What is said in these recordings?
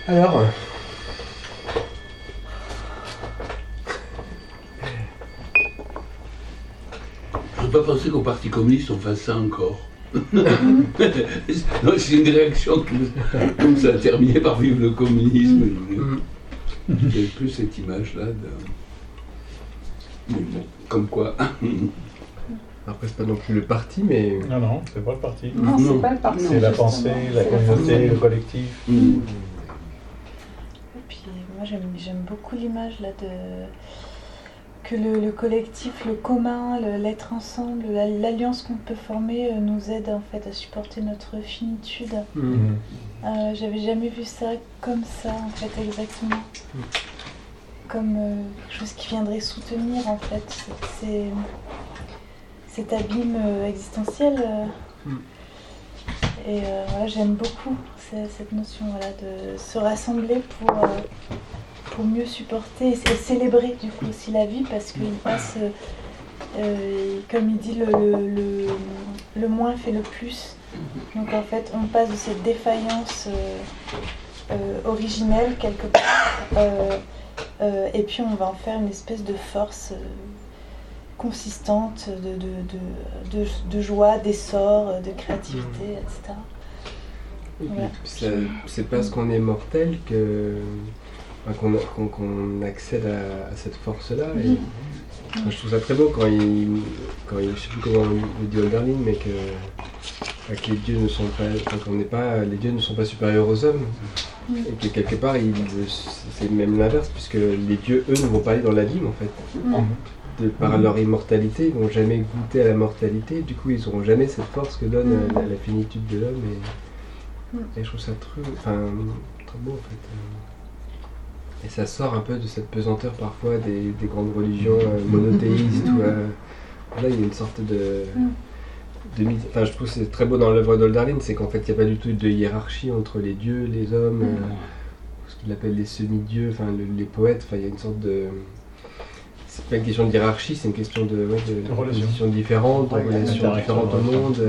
Alors Je n'ai pas pensé qu'au Parti communiste on fasse ça encore. Non, c'est une réaction comme ça a terminé par vivre le communisme. J'avais plus cette image-là. Mais bon, comme quoi. Après, c'est pas non plus le parti, mais... Non, c'est pas le parti. Non, c'est pas le parti. C'est la pensée, la communauté, le collectif. Et puis moi j'aime beaucoup l'image là que le collectif, le commun, l'être ensemble, l'alliance qu'on peut former nous aide en fait à supporter notre finitude. J'avais jamais vu ça comme ça en fait exactement. Comme quelque chose qui viendrait soutenir en fait cet abîme existentiel. Et voilà, j'aime beaucoup cette notion voilà, de se rassembler pour mieux supporter et célébrer du coup aussi la vie, parce qu'il passe, comme il dit, le moins fait le plus. Donc en fait, on passe de cette défaillance originelle quelque part, et puis on va en faire une espèce de force consistante de joie, d'essor, de créativité, etc. Voilà. C'est parce qu'on est mortel qu'on accède à cette force-là. Et je trouve ça très beau quand il je sais plus comment on le dit Hölderlin, mais que les dieux ne sont pas, les dieux ne sont pas supérieurs aux hommes. Et que quelque part, c'est même l'inverse, puisque les dieux, eux, ne vont pas aller dans l'abîme en fait. Par leur immortalité, ils ne vont jamais goûter à la mortalité, du coup ils n'auront jamais cette force que donne la finitude de l'homme, et je trouve ça très beau en fait. Et ça sort un peu de cette pesanteur parfois des grandes religions monothéistes, où là il y a une sorte de je trouve que c'est très beau dans l'œuvre d'Hölderlin, c'est qu'en fait il n'y a pas du tout de hiérarchie entre les dieux, les hommes, ce qu'il appelle les semi-dieux, les poètes, il y a une sorte de... C'est pas une question de hiérarchie, c'est une question de positions différentes, de relations différentes au monde.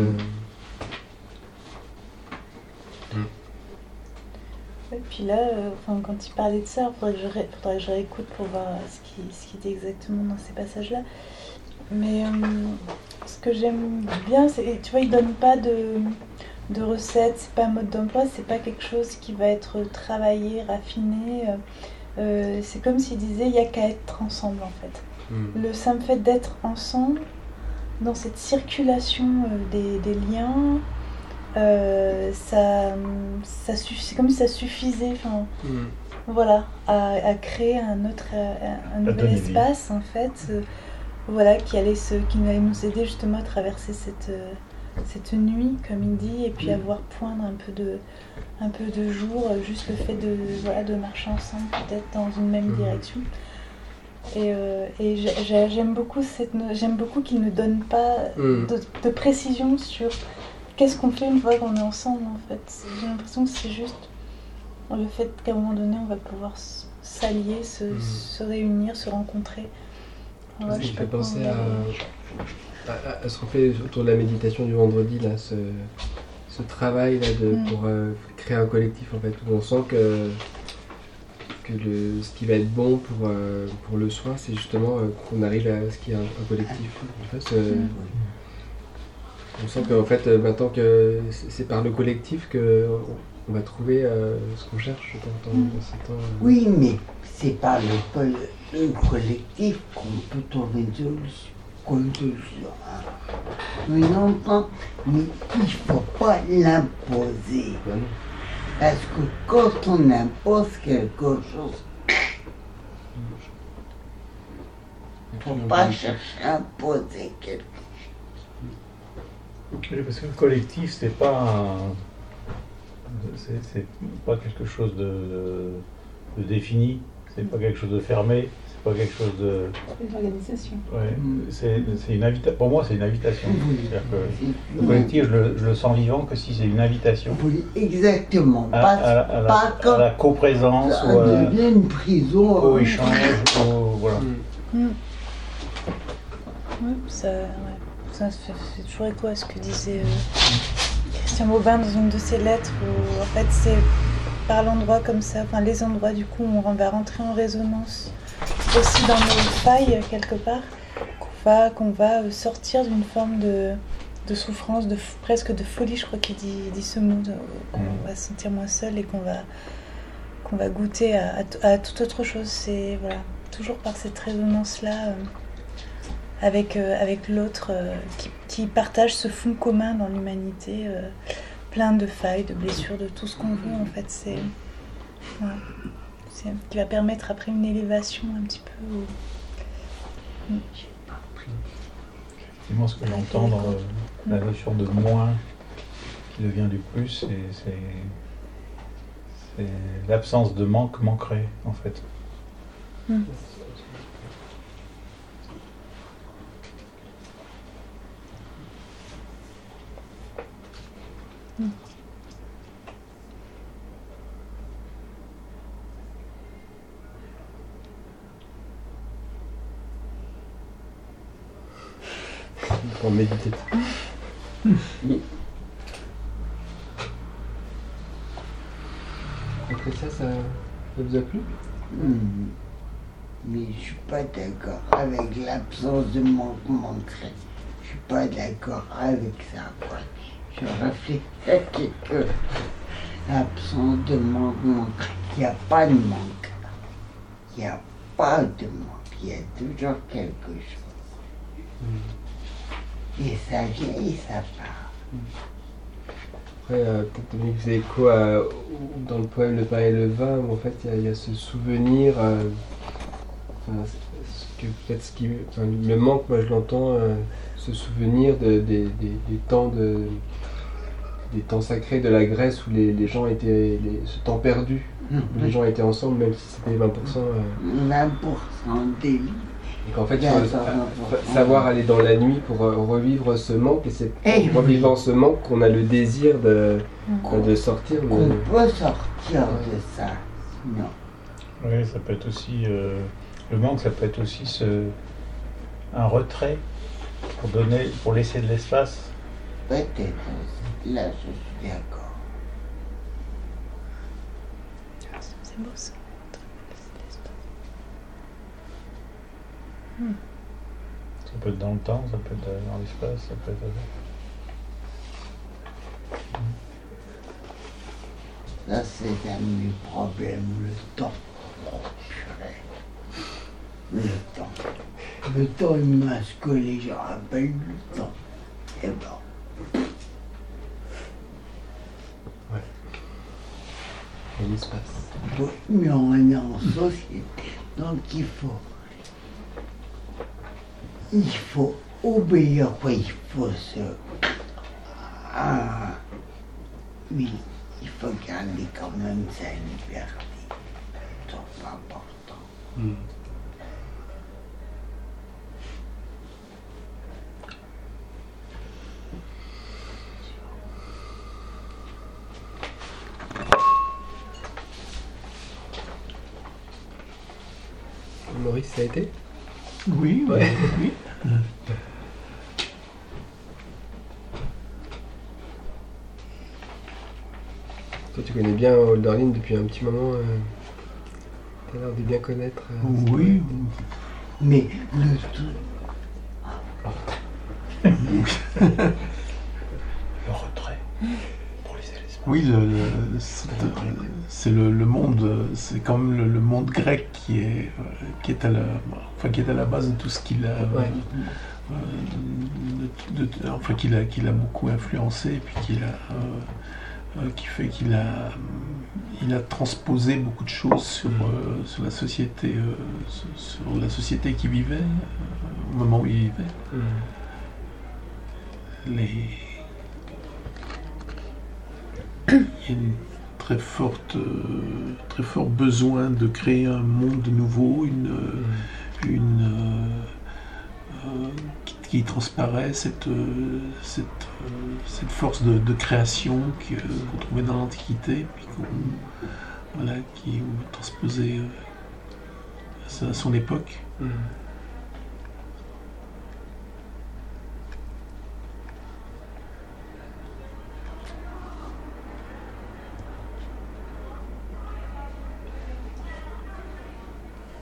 Et puis là, quand il parlait de ça, il faudrait que je réécoute pour voir ce qui était exactement dans ces passages-là. Mais ce que j'aime bien, c'est, tu vois, il donne pas de recettes, c'est pas un mode d'emploi, c'est pas quelque chose qui va être travaillé, raffiné. C'est comme s'il disait, il n'y a qu'à être ensemble en fait. Le simple fait d'être ensemble, dans cette circulation des liens, c'est comme si ça suffisait voilà, à créer un nouvel espace en fait, voilà, qui allait nous aider justement à traverser cette nuit, comme il dit, et puis à voir poindre un peu de jour, juste le fait de marcher ensemble, peut-être dans une même direction. Et j'aime beaucoup qu'il ne donne pas de précision sur qu'est-ce qu'on fait une fois qu'on est ensemble en fait. J'ai l'impression que c'est juste le fait qu'à un moment donné on va pouvoir s'allier, se réunir, se rencontrer. Voilà, je peux penser à ce qu'on fait autour de la méditation du vendredi, là, ce travail là, pour créer un collectif en fait, où on sent que ce qui va être bon pour le soin, c'est justement qu'on arrive à ce qui est un collectif. En fait, on sent qu'en fait, maintenant que c'est par le collectif qu'on va trouver ce qu'on cherche dans ces temps. Oui, mais c'est par le collectif qu'on peut trouver une solution. Mais non, mais il ne faut pas l'imposer. Parce que quand on impose quelque chose, il ne faut pas chercher à imposer quelque chose. Oui, parce que le collectif, c'est pas quelque chose de défini, c'est pas quelque chose de fermé, c'est pas quelque chose de... C'est une organisation. Ouais, c'est une invitation. Pour moi, c'est une invitation. C'est-à-dire que le collectif, je le sens vivant que si c'est une invitation. Oui, exactement. À la coprésence, ou devient une prison. Au échange, voilà. Oui, ça fait toujours écho à ce que disait Christian Maubin dans une de ses lettres, où en fait par l'endroit comme ça, enfin les endroits du coup où on va rentrer en résonance aussi dans nos failles quelque part, qu'on va sortir d'une forme de souffrance, presque de folie, je crois qu'il dit ce mot, qu'on va se sentir moins seul et qu'on va goûter à toute autre chose. C'est voilà, toujours par cette résonance-là avec l'autre qui partage ce fond commun dans l'humanité, plein de failles, de blessures, de tout ce qu'on veut en fait. C'est qui va permettre après une élévation un petit peu. Effectivement, ce que j'entends dans la notion de moins qui devient du plus, c'est l'absence de manquerait en fait. Pour méditer. Après ça vous a plu? Mais je suis pas d'accord avec l'absence de manquement. Je suis pas d'accord avec ça, quoi. Je réfléchis à quelque absence de manquement. Il n'y a pas de manque. Il n'y a pas de manque. Il y a toujours quelque chose. Et ça vient et ça part. Après, peut-être donner que c'est écho dans le poème Le pain et le vin, où en fait il y a ce souvenir, le manque, moi je l'entends, ce souvenir des temps sacrés de la Grèce où les gens étaient, ce temps perdu, où les gens étaient ensemble, même si c'était 20%. 20% des vies. Et qu'en fait, il faut savoir aller dans la nuit pour revivre ce manque, et c'est en revivant ce manque qu'on a le désir de sortir. On peut sortir de ça, non. Oui, ça peut être aussi, le manque, ça peut être aussi un retrait pour laisser de l'espace. Peut-être, là je suis d'accord. C'est beau ça. Ça peut être dans le temps, ça peut être dans l'espace, ça peut être... Ça c'est un de mes problèmes, le temps. Oh, purée. Le temps. Le temps il masque les gens appellent le temps. Et bon. Ouais. Et l'espace. Oui, mais on est en société, donc il faut obéir, il faut oui, il faut garder quand même sa liberté. C'est pas important. Maurice, ça a été? Oui, ouais. Oui. Toi, tu connais bien Hölderlin depuis un petit moment. Tu as l'air de bien connaître. Oui. Mais le retrait pour laisser l'espace. Oui, c'est le monde, c'est quand même le monde grec qui est à la base de tout ce qu'il a, qu'il a beaucoup influencé, et puis qui fait qu'il a transposé beaucoup de choses sur la société, sur la société qui vivait au moment où il vivait. Il y a une très fort besoin de créer un monde nouveau, qui transparaît, cette force de création qu'on trouvait dans l'Antiquité, puis qui est transposée à son époque.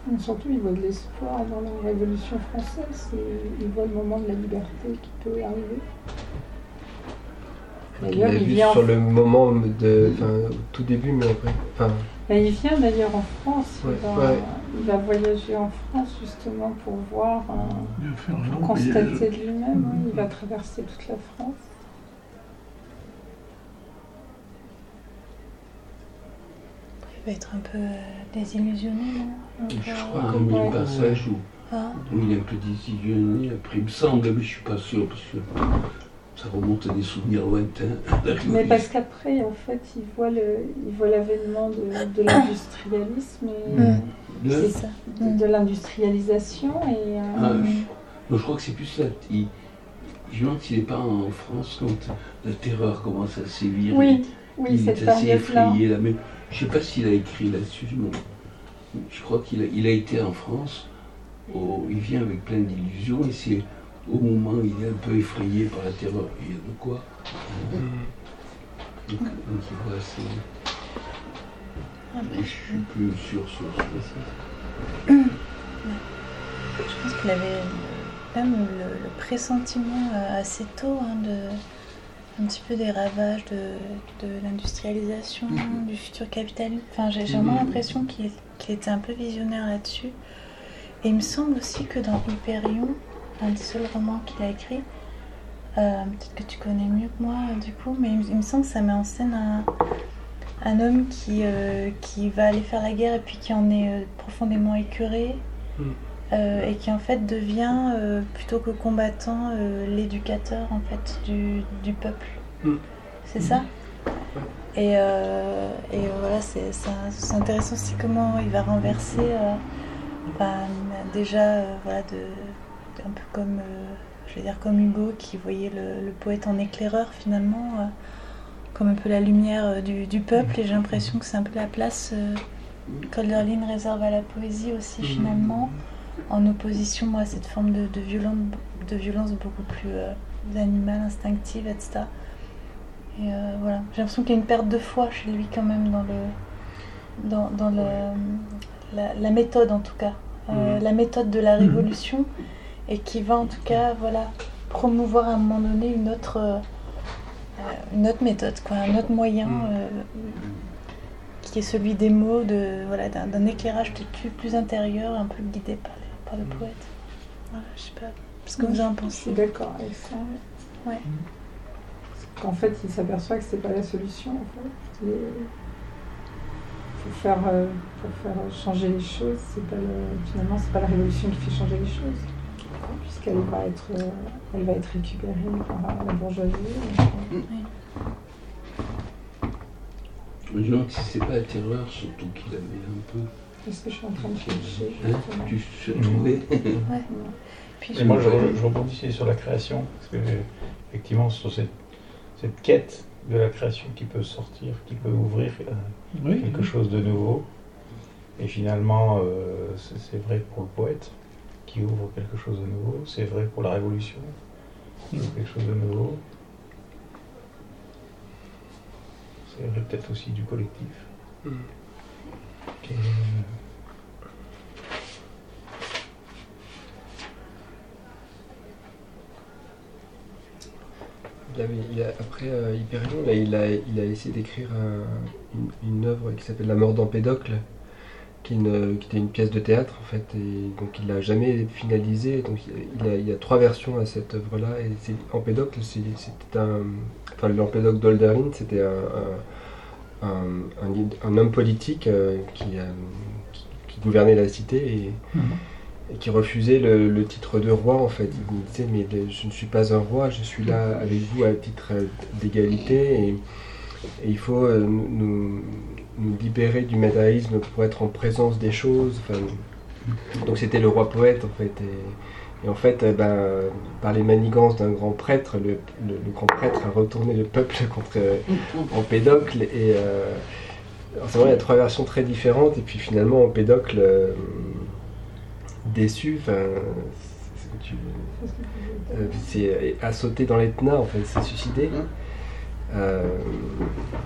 Mais surtout, il voit de l'espoir dans la Révolution française. Il voit le moment de la liberté qui peut arriver. D'ailleurs, il vient sur le moment au tout début, mais après. Il vient d'ailleurs en France. Il va voyager en France justement pour voir, pour constater de lui-même. Il va traverser toute la France. Il va être un peu désillusionné, non? Je crois qu'il y a un passage où il est un peu désillusionné. Après, il me semble, mais je suis pas sûr parce que ça remonte à des souvenirs lointains. Mais parce qu'après, en fait, il voit l'avènement de l'industrialisme et de l'industrialisation. Je crois que c'est plus ça. Je me demande s'il n'est pas en France quand la terreur commence à sévir. Oui, il est assez effrayé là. Mais je ne sais pas s'il a écrit là-dessus. Je crois qu'il a été en France. Il vient avec plein d'illusions et c'est au moment où il est un peu effrayé par la terreur. Il y a de quoi. Donc il voit assez. Je suis plus sûr sur ça. Je pense qu'il avait même le pressentiment assez tôt un petit peu des ravages de l'industrialisation, du futur capitalisme. Enfin, j'ai vraiment l'impression qu'il était un peu visionnaire là-dessus. Et il me semble aussi que dans Hyperion, un des seuls romans qu'il a écrit, peut-être que tu connais mieux que moi du coup, mais il me semble que ça met en scène un homme qui va aller faire la guerre et puis qui en est profondément écœuré et qui en fait devient, plutôt que combattant, l'éducateur en fait du peuple. C'est ça ? Et voilà, c'est intéressant aussi comment il va renverser déjà un peu comme comme Hugo qui voyait le poète en éclaireur finalement, comme un peu la lumière du peuple, et j'ai l'impression que c'est un peu la place qu'Hölderlin réserve à la poésie aussi finalement, en opposition à cette forme de violence beaucoup plus animale, instinctive, etc. Et voilà, j'ai l'impression qu'il y a une perte de foi chez lui quand même dans la méthode en tout cas, la méthode de la révolution, et qui va en tout cas promouvoir à un moment donné une autre méthode, un autre moyen qui est celui des mots, d'un éclairage plus intérieur, un peu guidé par le poète. Voilà, je sais pas ce que vous en pensez. Je suis d'accord avec ça. Ouais. Qu'en fait, il s'aperçoit que c'est pas la solution. En fait. Pour faire changer les choses, finalement, c'est pas la révolution qui fait changer les choses, puisqu'elle va être récupérée par la bourgeoisie. Je me demande si c'est pas la terreur, surtout qu'il avait un peu. C'est ce que je suis en train de chercher. Tu as trouvé. Et moi, je rebondissais sur la création, parce que effectivement, sur cette quête de la création qui peut sortir, qui peut ouvrir quelque chose de nouveau. Et finalement, c'est vrai pour le poète qui ouvre quelque chose de nouveau, c'est vrai pour la révolution qui ouvre quelque chose de nouveau. C'est vrai peut-être aussi du collectif. Après Hyperion, il a essayé d'écrire une œuvre qui s'appelle La mort d'Empédocle, qui était une pièce de théâtre en fait, et donc il l'a jamais finalisée. Donc il y a 3 versions à cette œuvre-là, et Empédocle, l'Empédocle d'Hölderlin, c'était un homme politique qui gouvernait la cité et qui refusait le titre de roi en fait. Il disait mais je ne suis pas un roi, je suis là avec vous à titre d'égalité, et il faut nous libérer du matérialisme pour être en présence des choses. Donc c'était le roi poète en fait, et en fait par les manigances d'un grand prêtre, le grand prêtre a retourné le peuple contre Empédocle, et c'est vrai, il y a 3 versions très différentes, et puis finalement Empédocle déçu, a sauté dans l'Etna en fait, s'est suicidé.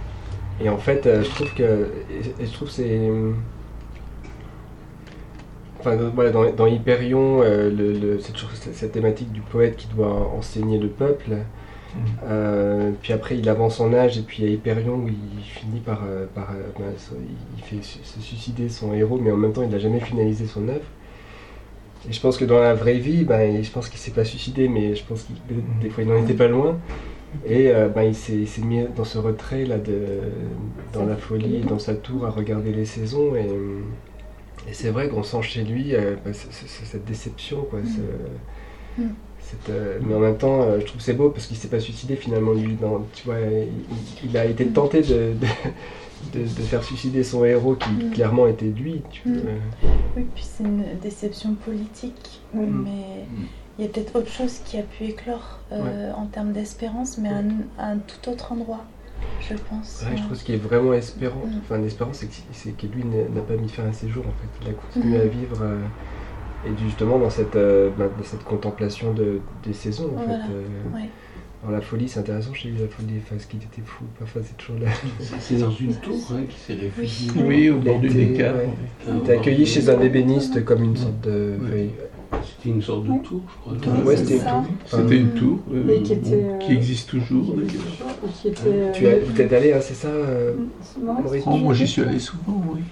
Et en fait, je trouve que c'est voilà, dans Hyperion, c'est toujours cette thématique du poète qui doit enseigner le peuple. Puis après il avance en âge et puis il y a Hyperion où il finit par il fait se suicider son héros, mais en même temps il n'a jamais finalisé son œuvre. Et je pense que dans la vraie vie, je pense qu'il s'est pas suicidé, mais je pense qu'il des fois il n'en était pas loin. Et il s'est mis dans ce retrait là dans la folie, dans sa tour à regarder les saisons, et c'est vrai qu'on sent chez lui cette déception, quoi. Mais en même temps, je trouve que c'est beau parce qu'il s'est pas suicidé finalement, lui. Tu vois, il a été tenté de faire suicider son héros qui clairement était lui. Oui, puis c'est une déception politique, mais il y a peut-être autre chose qui a pu éclore en termes d'espérance, mais à un tout autre endroit, je pense. Ouais, je pense qu'il est vraiment espérant. Enfin, l'espérance, c'est que lui n'a pas mis fin à ses jours, en fait. Il a continué à vivre. Et justement dans cette contemplation des saisons, en fait. Alors la folie, c'est intéressant chez lui, la folie, ce qui était fou, parfois c'est toujours là. C'est dans une tour qui s'est réfugié. Oui, au bord du Neckar. Il était accueilli chez un ébéniste comme une sorte de... C'était une sorte de tour, je crois. Ouais, c'était une tour. C'était une tour qui existe toujours, d'ailleurs. Tu es allé, c'est ça, Maurice? Moi j'y suis allé souvent, oui.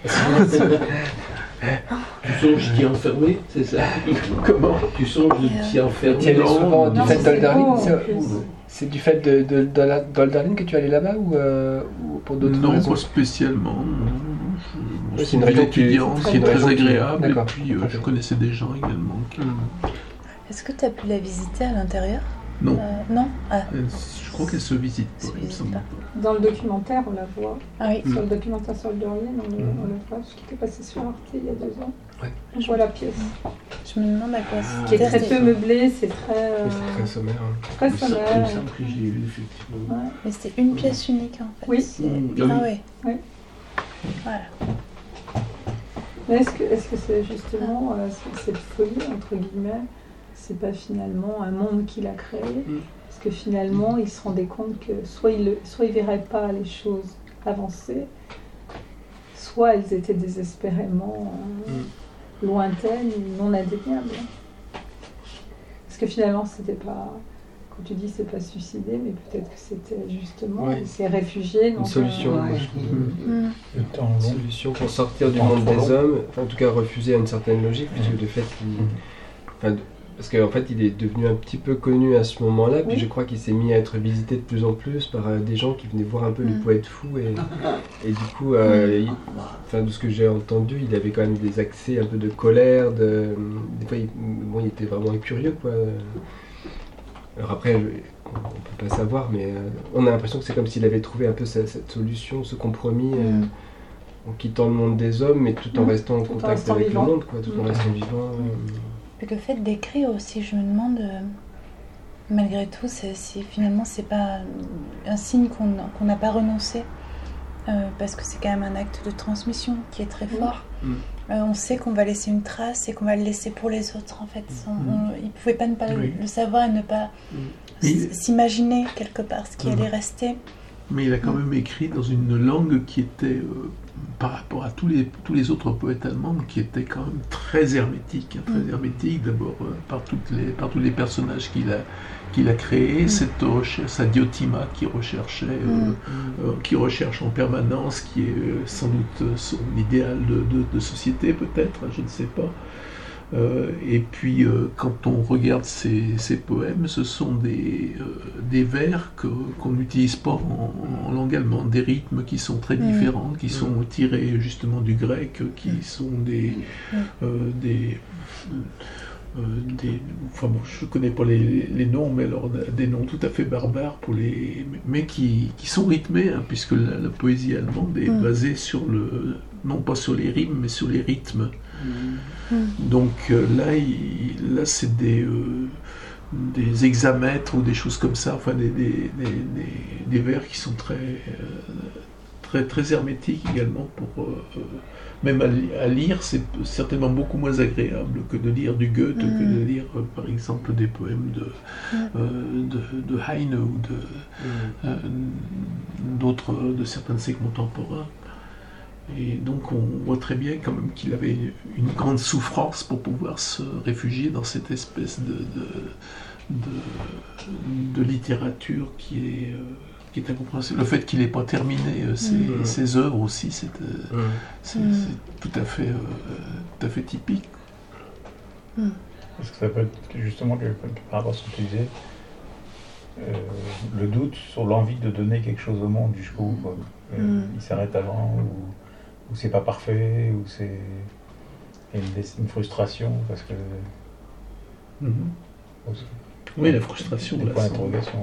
Tu songes t'y enfermer, c'est ça? Comment? Tu songes de t'y enfermer? Tu y allais souvent du fait d'Olderlin? C'est du fait d'Olderlin que tu es allé là-bas ou pour d'autres raisons? Non, pas spécialement. C'est une région étudiante, c'est très agréable, et puis je connaissais des gens également. Est-ce que tu as pu la visiter à l'intérieur? Non. Non. Je crois qu'elle se visite pas, il me semble pas. Dans le documentaire, on la voit. Ah oui. Sur le documentaire sur Olderlin, on la voit, ce qui était passé sur Arte il y a 2 ans. Ouais. On voit la pièce. Je me demande à quoi Qui est très peu meublée, c'est très... C'est très sommaire. Très sommaire. Il me semble que j'ai vu, effectivement. Ouais. Mais c'était une pièce unique, en fait. Oui. Ah oui. Voilà. Mais est-ce que c'est justement cette folie, entre guillemets, c'est pas finalement un monde qu'il a créé? Parce que finalement, il se rendait compte que soit il verrait pas les choses avancer, soit elles étaient désespérément lointaines, non atteignables. Parce que finalement, c'était pas... Quand tu dis c'est pas suicidé, mais peut-être que c'était justement... Il s'est réfugié dans une solution. Une solution pour sortir du monde des hommes, enfin, en tout cas refuser à une certaine logique, puisque le fait qu'il... Parce qu'en fait, il est devenu un petit peu connu à ce moment-là, puis je crois qu'il s'est mis à être visité de plus en plus par des gens qui venaient voir un peu le poète fou, et du coup, de ce que j'ai entendu, il avait quand même des accès un peu de colère, des fois, il était vraiment curieux, quoi. Alors après, on peut pas savoir, mais on a l'impression que c'est comme s'il avait trouvé un peu cette solution, ce compromis, en quittant le monde des hommes, mais tout en restant en contact avec le monde, quoi, tout en restant vivant. Le fait d'écrire aussi, je me demande, malgré tout, si finalement c'est pas un signe qu'on n'a pas renoncé, parce que c'est quand même un acte de transmission qui est très fort. On sait qu'on va laisser une trace et qu'on va le laisser pour les autres, en fait. Il ne pouvait pas ne pas le savoir et ne pas s'imaginer quelque part ce qui allait rester. Mais il a quand même écrit dans une langue qui était, par rapport à tous les autres poètes allemands, qui était quand même très hermétique. D'abord par tous les personnages qu'il a créés, cette recherche, sa diotima qui recherche en permanence, qui est sans doute son idéal de société peut-être, je ne sais pas. Et puis quand on regarde ces poèmes, ce sont des vers qu'on n'utilise pas en langue allemande, des rythmes qui sont très différents, qui sont tirés justement du grec, qui sont enfin bon, je ne connais pas les noms, mais alors des noms tout à fait barbares mais qui sont rythmés, puisque la poésie allemande est basée non pas sur les rimes, mais sur les rythmes. Donc là c'est des hexamètres ou des choses comme ça, enfin des vers qui sont très très hermétiques également pour même à lire, c'est certainement beaucoup moins agréable que de lire du Goethe, que de lire par exemple des poèmes de Heine ou de certains de ses contemporains. Et donc on voit très bien quand même qu'il avait une grande souffrance pour pouvoir se réfugier dans cette espèce de littérature qui est incompréhensible. Le fait qu'il n'ait pas terminé ses œuvres aussi, c'est tout à fait typique. Est-ce que ça peut être justement, par rapport à ce que tu disais, le doute sur l'envie de donner quelque chose au monde jusqu'au bout, quoi. Il s'arrête avant, ou c'est pas parfait, ou c'est une frustration, parce que... Oui, la frustration. Des points d'interrogation.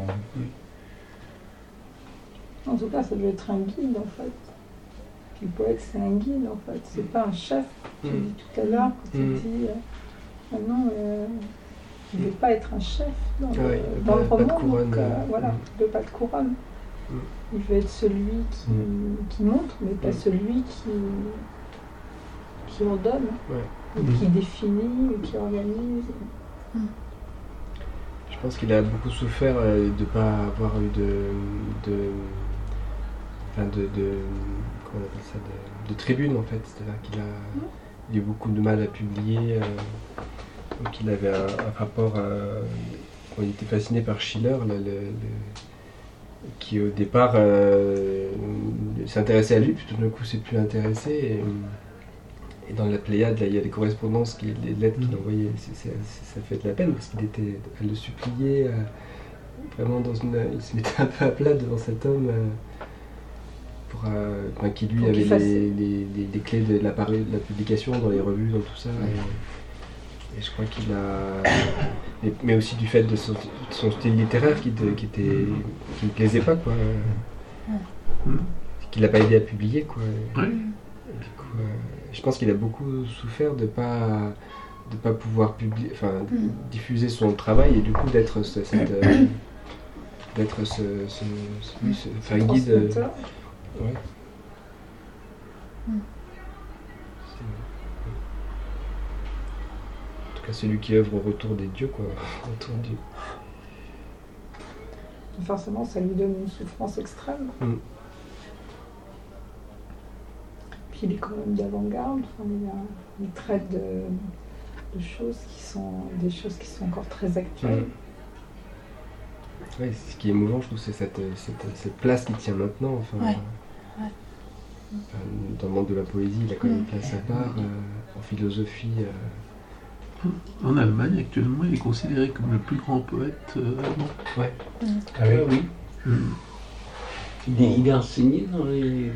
En tout cas, ça doit être un guide, en fait. Le poète, c'est un guide, en fait. C'est pas un chef. Tu dis tout à l'heure, quand tu dis... non, il ne veut pas être un chef dans le roman, donc voilà, il ne veut pas de couronne. Il veut être celui qui montre, mais pas celui qui ordonne, ou qui définit, ou qui organise. Je pense qu'il a beaucoup souffert de ne pas avoir eu comment on appelle ça, de tribune en fait. C'est-à-dire qu'il a eu beaucoup de mal à publier. Donc il avait un rapport quand il était fasciné par Schiller, qui au départ s'intéressait à lui, puis tout d'un coup s'est plus intéressé. Et dans la Pléiade, là, il y a les correspondances, les lettres qu'il envoyait, ça fait de la peine parce qu'il était à le supplier, vraiment il se mettait un peu à plat devant cet homme qui lui avait les clés de la publication dans les revues, dans tout ça. Et je crois qu'il a... Mais aussi du fait de son style littéraire qui ne plaisait pas, quoi. Qu'il n'a pas aidé à publier, quoi. Du coup, je pense qu'il a beaucoup souffert de pas pouvoir diffuser son travail et du coup d'être un guide. Celui qui œuvre au retour des dieux, quoi. Retour Dieu. Forcément, ça lui donne une souffrance extrême. Puis il est quand même d'avant-garde. Il traite de choses qui sont des choses qui sont encore très actuelles. Ouais, ce qui est émouvant, je trouve, c'est cette place qu'il tient maintenant. Dans le monde de la poésie, il a quand même une place à part. En philosophie. En Allemagne, actuellement, il est considéré comme le plus grand poète allemand. Ouais. Ah oui. Il est enseigné dans les...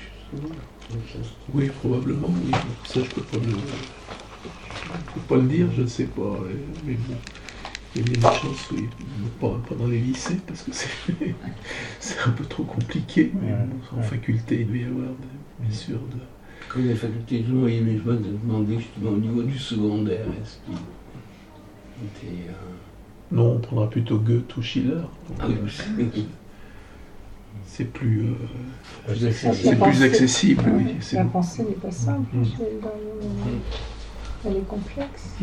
Oui, probablement, oui. Ça, je peux pas le dire, je ne sais pas. Mais bon, il y a des chances, oui. Pas dans les lycées, parce que c'est un peu trop compliqué. Mais bon, en faculté, il doit y avoir, bien sûr, Comme les facultés, je voyais, mais je me demandais justement au niveau du secondaire, est-ce qu'il était... Non, on prendra plutôt Goethe ou Schiller. C'est plus accessible. Oui. La pensée n'est pas simple, elle est complexe.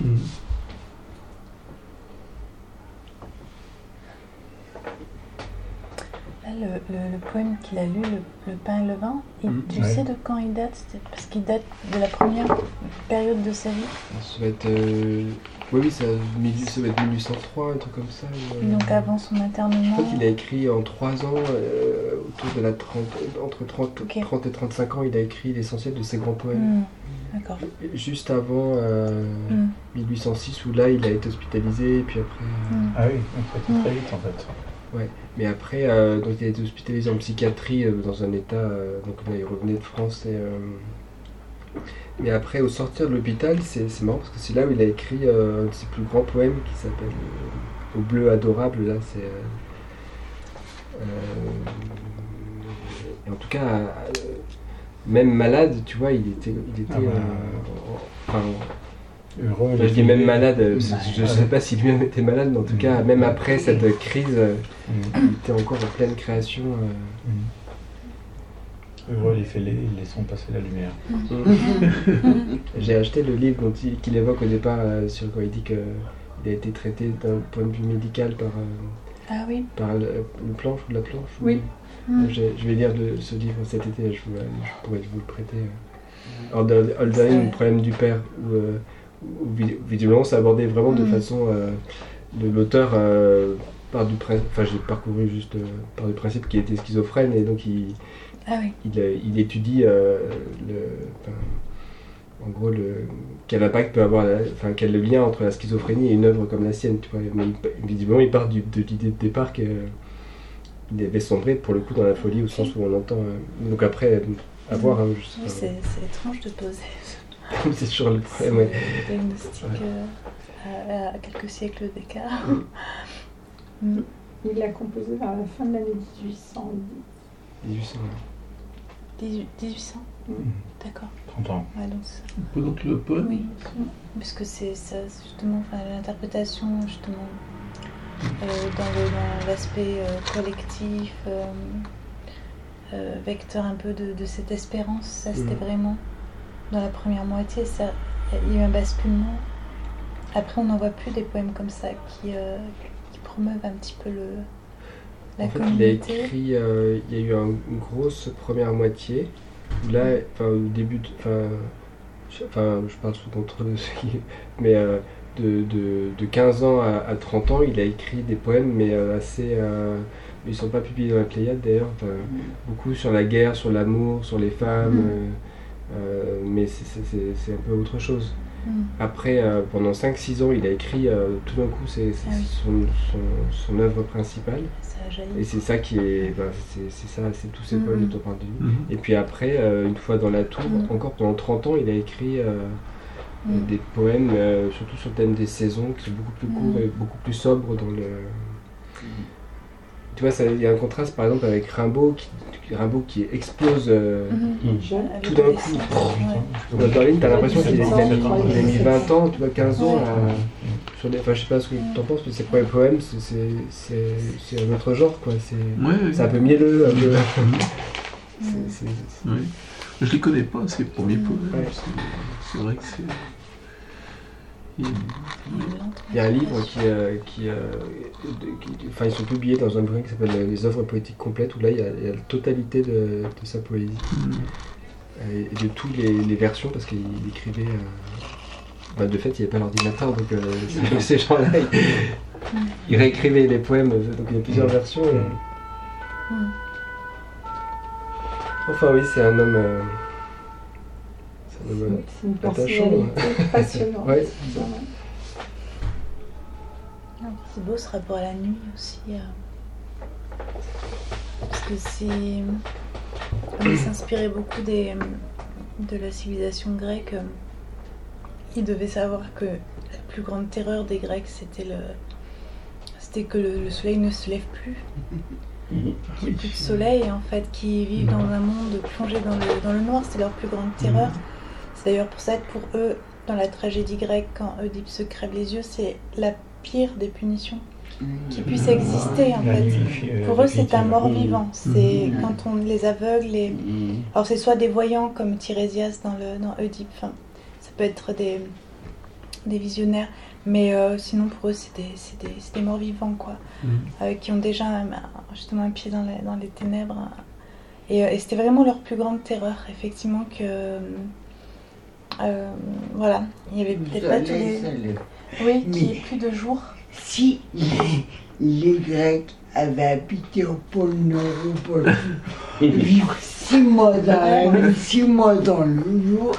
Le poème qu'il a lu, le pain et le vin, tu sais de quand il date? Parce qu'il date de la première période de sa vie. Ça va être... ça va être 1803, un truc comme ça. Donc avant son internement. Je crois qu'il a écrit en 3 ans, autour de la entre 30 et 35 ans, il a écrit l'essentiel de ses grands poèmes. D'accord. Juste avant 1806, où là il a été hospitalisé, et puis après... Ah oui, donc très vite en fait. Ouais, mais après, donc il a été hospitalisé en psychiatrie dans un état, donc là il revenait de France mais après au sortir de l'hôpital, c'est marrant parce que c'est là où il a écrit un de ses plus grands poèmes qui s'appelle Au bleu adorable, là c'est... et en tout cas, même malade, tu vois, il était heureux, je dis même malade, je ne sais pas si lui-même était malade, mais en tout cas, même après cette crise, il était encore en pleine création. Heureux les laissons passer la lumière. J'ai acheté le livre qu'il évoque au départ, quand il dit qu'il a été traité d'un point de vue médical par le planche ou la planche. Oui. Je vais lire ce livre cet été, je pourrais vous le prêter. Hölderlin, le problème du père, où visiblement c'est abordé vraiment de façon de l'auteur j'ai parcouru juste par du principe qu'il était schizophrène et donc il étudie en gros quel impact peut avoir, quel est le lien entre la schizophrénie et une œuvre comme la sienne, tu vois. Mais visiblement il part de l'idée de départ qu'il avait sombré pour le coup dans la folie au sens où on entend. Donc après, à voir. C'est étrange de poser. C'est toujours le problème, ouais. Diagnostic à quelques siècles d'écart. Il l'a composé vers la fin de l'année 1800. 1800 D'accord. 30 ans. Ouais, donc ça. Donc le poème. Oui, parce que c'est ça, justement, l'interprétation, justement, dans l'aspect collectif, vecteur un peu de cette espérance, ça c'était vraiment dans la première moitié, ça, il y a eu un basculement. Après, on n'en voit plus des poèmes comme ça qui promeuvent un petit peu la communauté. Il a écrit, il y a eu une grosse première moitié, où là, au début, je parle sous contrôle, mais de 15 ans à 30 ans, il a écrit des poèmes, mais assez... ils ne sont pas publiés dans la Pléiade d'ailleurs, beaucoup sur la guerre, sur l'amour, sur les femmes, mais c'est un peu autre chose. Après, pendant 5-6 ans, il a écrit tout d'un coup son œuvre principale. Et c'est ça qui est. C'est tous ces poèmes dont on parle de lui. Et puis après, une fois dans la tour, encore pendant 30 ans, il a écrit des poèmes, surtout sur le thème des saisons, qui sont beaucoup plus courts et beaucoup plus sobres dans le. Tu vois, il y a un contraste par exemple avec Rimbaud qui explose tout d'un coup. Hölderlin, t'as l'impression qu'il a mis 20 ans, tu vois, 15 ans sur des. Enfin, je sais pas ce que t'en penses, mais ses premiers poèmes, c'est un autre genre, quoi. C'est un peu mielleux, un peu. Oui. Je les connais pas, ces premiers poèmes. C'est vrai que c'est. Il y a un livre ils sont publiés dans un bouquin qui s'appelle Les œuvres poétiques complètes, où là il y a la totalité de sa poésie et de toutes les versions, parce qu'il écrivait. De fait, il n'y avait pas l'ordinateur, donc ces gens-là, ils réécrivaient les poèmes, donc il y a plusieurs versions. Enfin, oui, c'est un homme. C'est une personnalité passionnante. Ouais. C'est beau ce rapport à la nuit aussi. Parce que on s'inspirait beaucoup de la civilisation grecque. Ils devaient savoir que la plus grande terreur des Grecs, c'était que le soleil ne se lève plus. Qu'il n'y ait plus de soleil, en fait, qui vivent dans un monde plongé dans le noir, c'est leur plus grande terreur. C'est d'ailleurs pour ça que pour eux, dans la tragédie grecque, quand Oedipe se crève les yeux, c'est la pire des punitions qui puisse exister, en fait. Pour eux, c'est un mort-vivant. C'est quand on les aveugle. Alors, c'est soit des voyants comme Tirésias dans Oedipe, ça peut être des visionnaires, mais sinon pour eux, c'est des morts-vivants, quoi, qui ont déjà justement un pied dans les ténèbres. Et c'était vraiment leur plus grande terreur, effectivement, que. Voilà, il n'y avait peut-être pas tous les. Oui, qu'il n'y ait plus de jour. Si les Grecs avaient habité au pôle Nord ou au pôle Sud, vivre 6 mois dans la nuit, 6 mois dans le jour,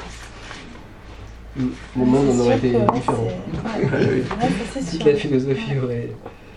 le monde en aurait été différent. C'est sûr. Toute la philosophie aurait.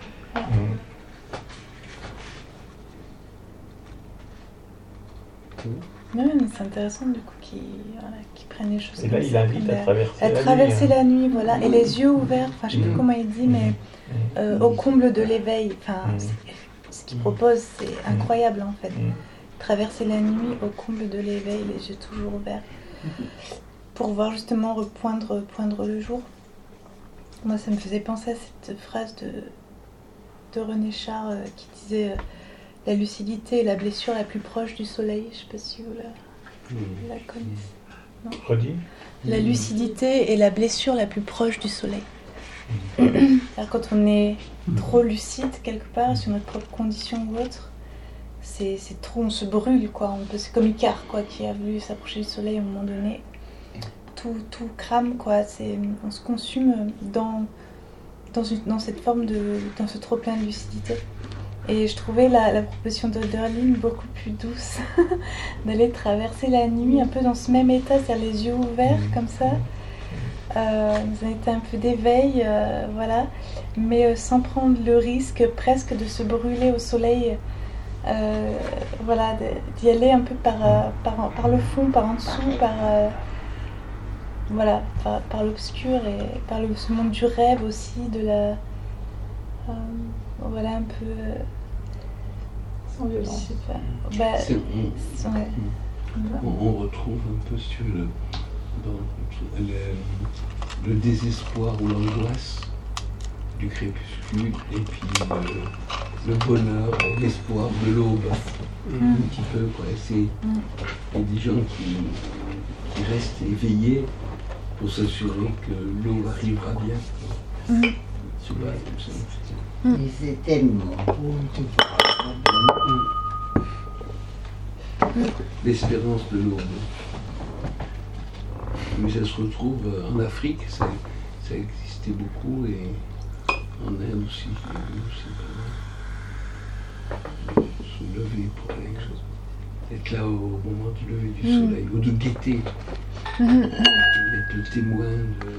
Non, mais c'est intéressant du coup qu'ils prennent les choses. Et là, il invite à traverser la nuit, voilà, et les yeux ouverts. Enfin, je sais plus comment il dit, mais au comble de l'éveil. Enfin, ce qu'il propose, c'est incroyable en fait. Traverser la nuit au comble de l'éveil, les yeux toujours ouverts, pour voir justement poindre le jour. Moi, ça me faisait penser à cette phrase de René Char qui disait. La lucidité est la blessure la plus proche du soleil. Je ne sais pas si vous la connaissez. Non. Redis. La lucidité est la blessure la plus proche du soleil. Alors, quand on est trop lucide quelque part sur notre propre condition ou autre, c'est trop, on se brûle, quoi. C'est comme Icare, quoi, qui a voulu s'approcher du soleil à un moment donné. Tout crame, quoi. On se consume dans cette forme dans ce trop-plein de lucidité. Et je trouvais la proposition d'Hölderlin beaucoup plus douce, d'aller traverser la nuit un peu dans ce même état, c'est-à-dire les yeux ouverts, comme ça. Dans un état un peu d'éveil, voilà, mais sans prendre le risque presque de se brûler au soleil, voilà, d'y aller un peu par le fond, par en dessous, voilà, par l'obscur et par ce monde du rêve aussi, voilà, un peu sans violence. On retrouve un peu sur le désespoir ou l'angoisse du crépuscule et puis le bonheur, l'espoir de l'aube, un petit peu, quoi. Il y a des gens qui restent éveillés pour s'assurer que l'aube arrivera bien. C'est pas comme ça. Et c'est tellement beau. L'espérance de l'aube. Mais ça se retrouve en Afrique, ça existait beaucoup, et en Inde aussi. Se lever pour quelque chose. Être là au moment du lever du soleil, ou de guetter. Être le témoin de...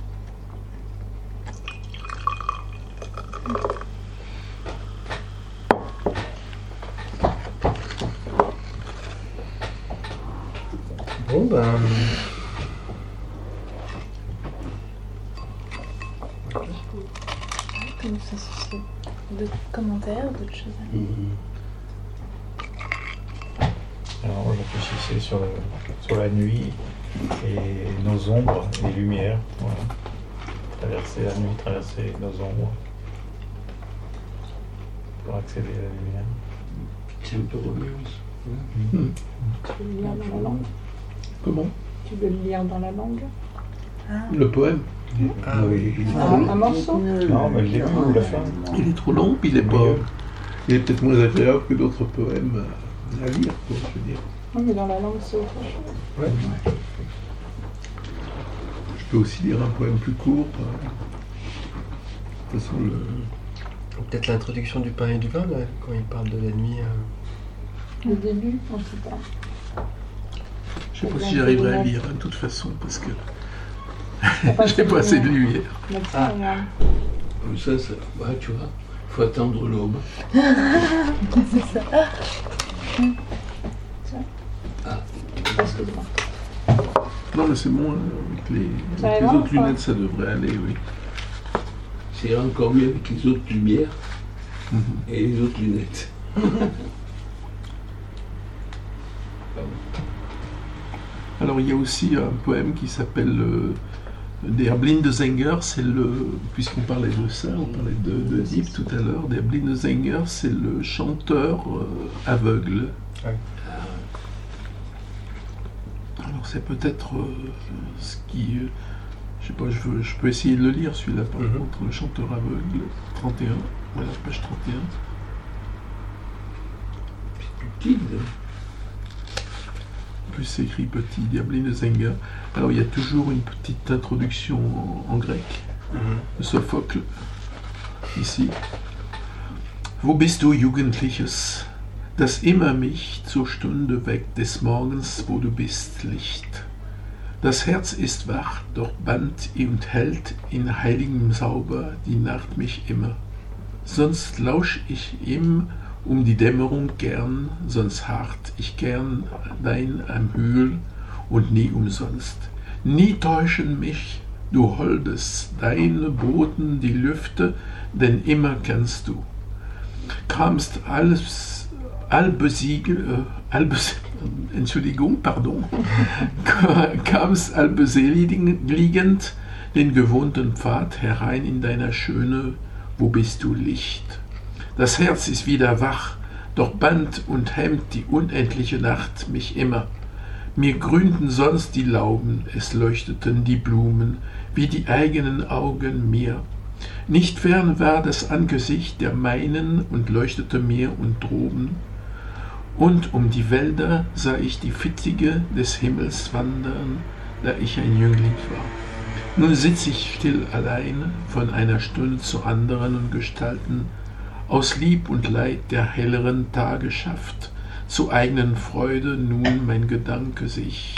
Bon, ben... Comme ça, c'est d'autres commentaires, d'autres choses. Alors, on réfléchissait sur la nuit et nos ombres et lumières. Voilà. Traverser la nuit, traverser nos ombres pour accéder à la lumière. C'est un peu Roméo. Tu veux le lire dans la langue? Comment? Tu veux le lire dans la langue? Le poème? Ah oui. Un morceau? Non, mais le début ou la fin. Il est trop long, puis il est peut-être moins agréable que d'autres poèmes à lire, quoi, je veux dire. Non, mais dans la langue, c'est autre chose. Ouais. Je peux aussi lire un poème plus court. De toute façon, Peut-être l'introduction du pain et du vin, là, quand il parle de la nuit. Le début, on ne sait pas. je sais pas si j'arriverai à lire, de toute façon, parce que j'ai pas assez de lumière. Regarde. Comme ça, ouais, tu vois, il faut attendre l'aube. C'est ça. Excuse-moi. Non, mais c'est bon, avec les autres lunettes, ça devrait aller, oui. C'est encore mieux avec les autres lumières et les autres lunettes. Alors, il y a aussi un poème qui s'appelle Der blinde Sänger, puisqu'on parlait de ça, on parlait de Deep tout à l'heure. Der blinde Sänger, c'est le chanteur aveugle. Ouais. Alors, c'est peut-être ce qui... je sais pas, je peux essayer de le lire, celui-là, par contre, le chanteur aveugle, 31, voilà, page 31. Petit, En plus, c'est écrit petit, Der blinde Sänger. Alors, il y a toujours une petite introduction en grec, de Sophocle, ici. Wo bist du, Jugendliches, das immer mich zur Stunde weckt des Morgens, wo du bist, Licht. Das Herz ist wach, doch bannt und hält in heiligem Sauber die Nacht mich immer. Sonst lausch ich ihm die Dämmerung gern, sonst harrt ich gern dein am Hügel und nie umsonst. Nie täuschen mich, du Holdes, deine boten die Lüfte, denn immer kennst du. Kamst kam's allbeseligend den gewohnten Pfad herein in deiner Schöne, wo bist du Licht? Das Herz ist wieder wach, doch bannt und hemmt die unendliche Nacht mich immer. Mir grünten sonst die Lauben, es leuchteten die Blumen, wie die eigenen Augen mir. Nicht fern war das Angesicht der meinen und leuchtete mir und droben. Und die Wälder sah ich die Fittige des Himmels wandern, da ich ein Jüngling war. Nun sitz ich still allein von einer Stunde zur anderen und Gestalten aus Lieb und Leid der helleren Tage schafft, zu eigenen Freude nun mein Gedanke sich.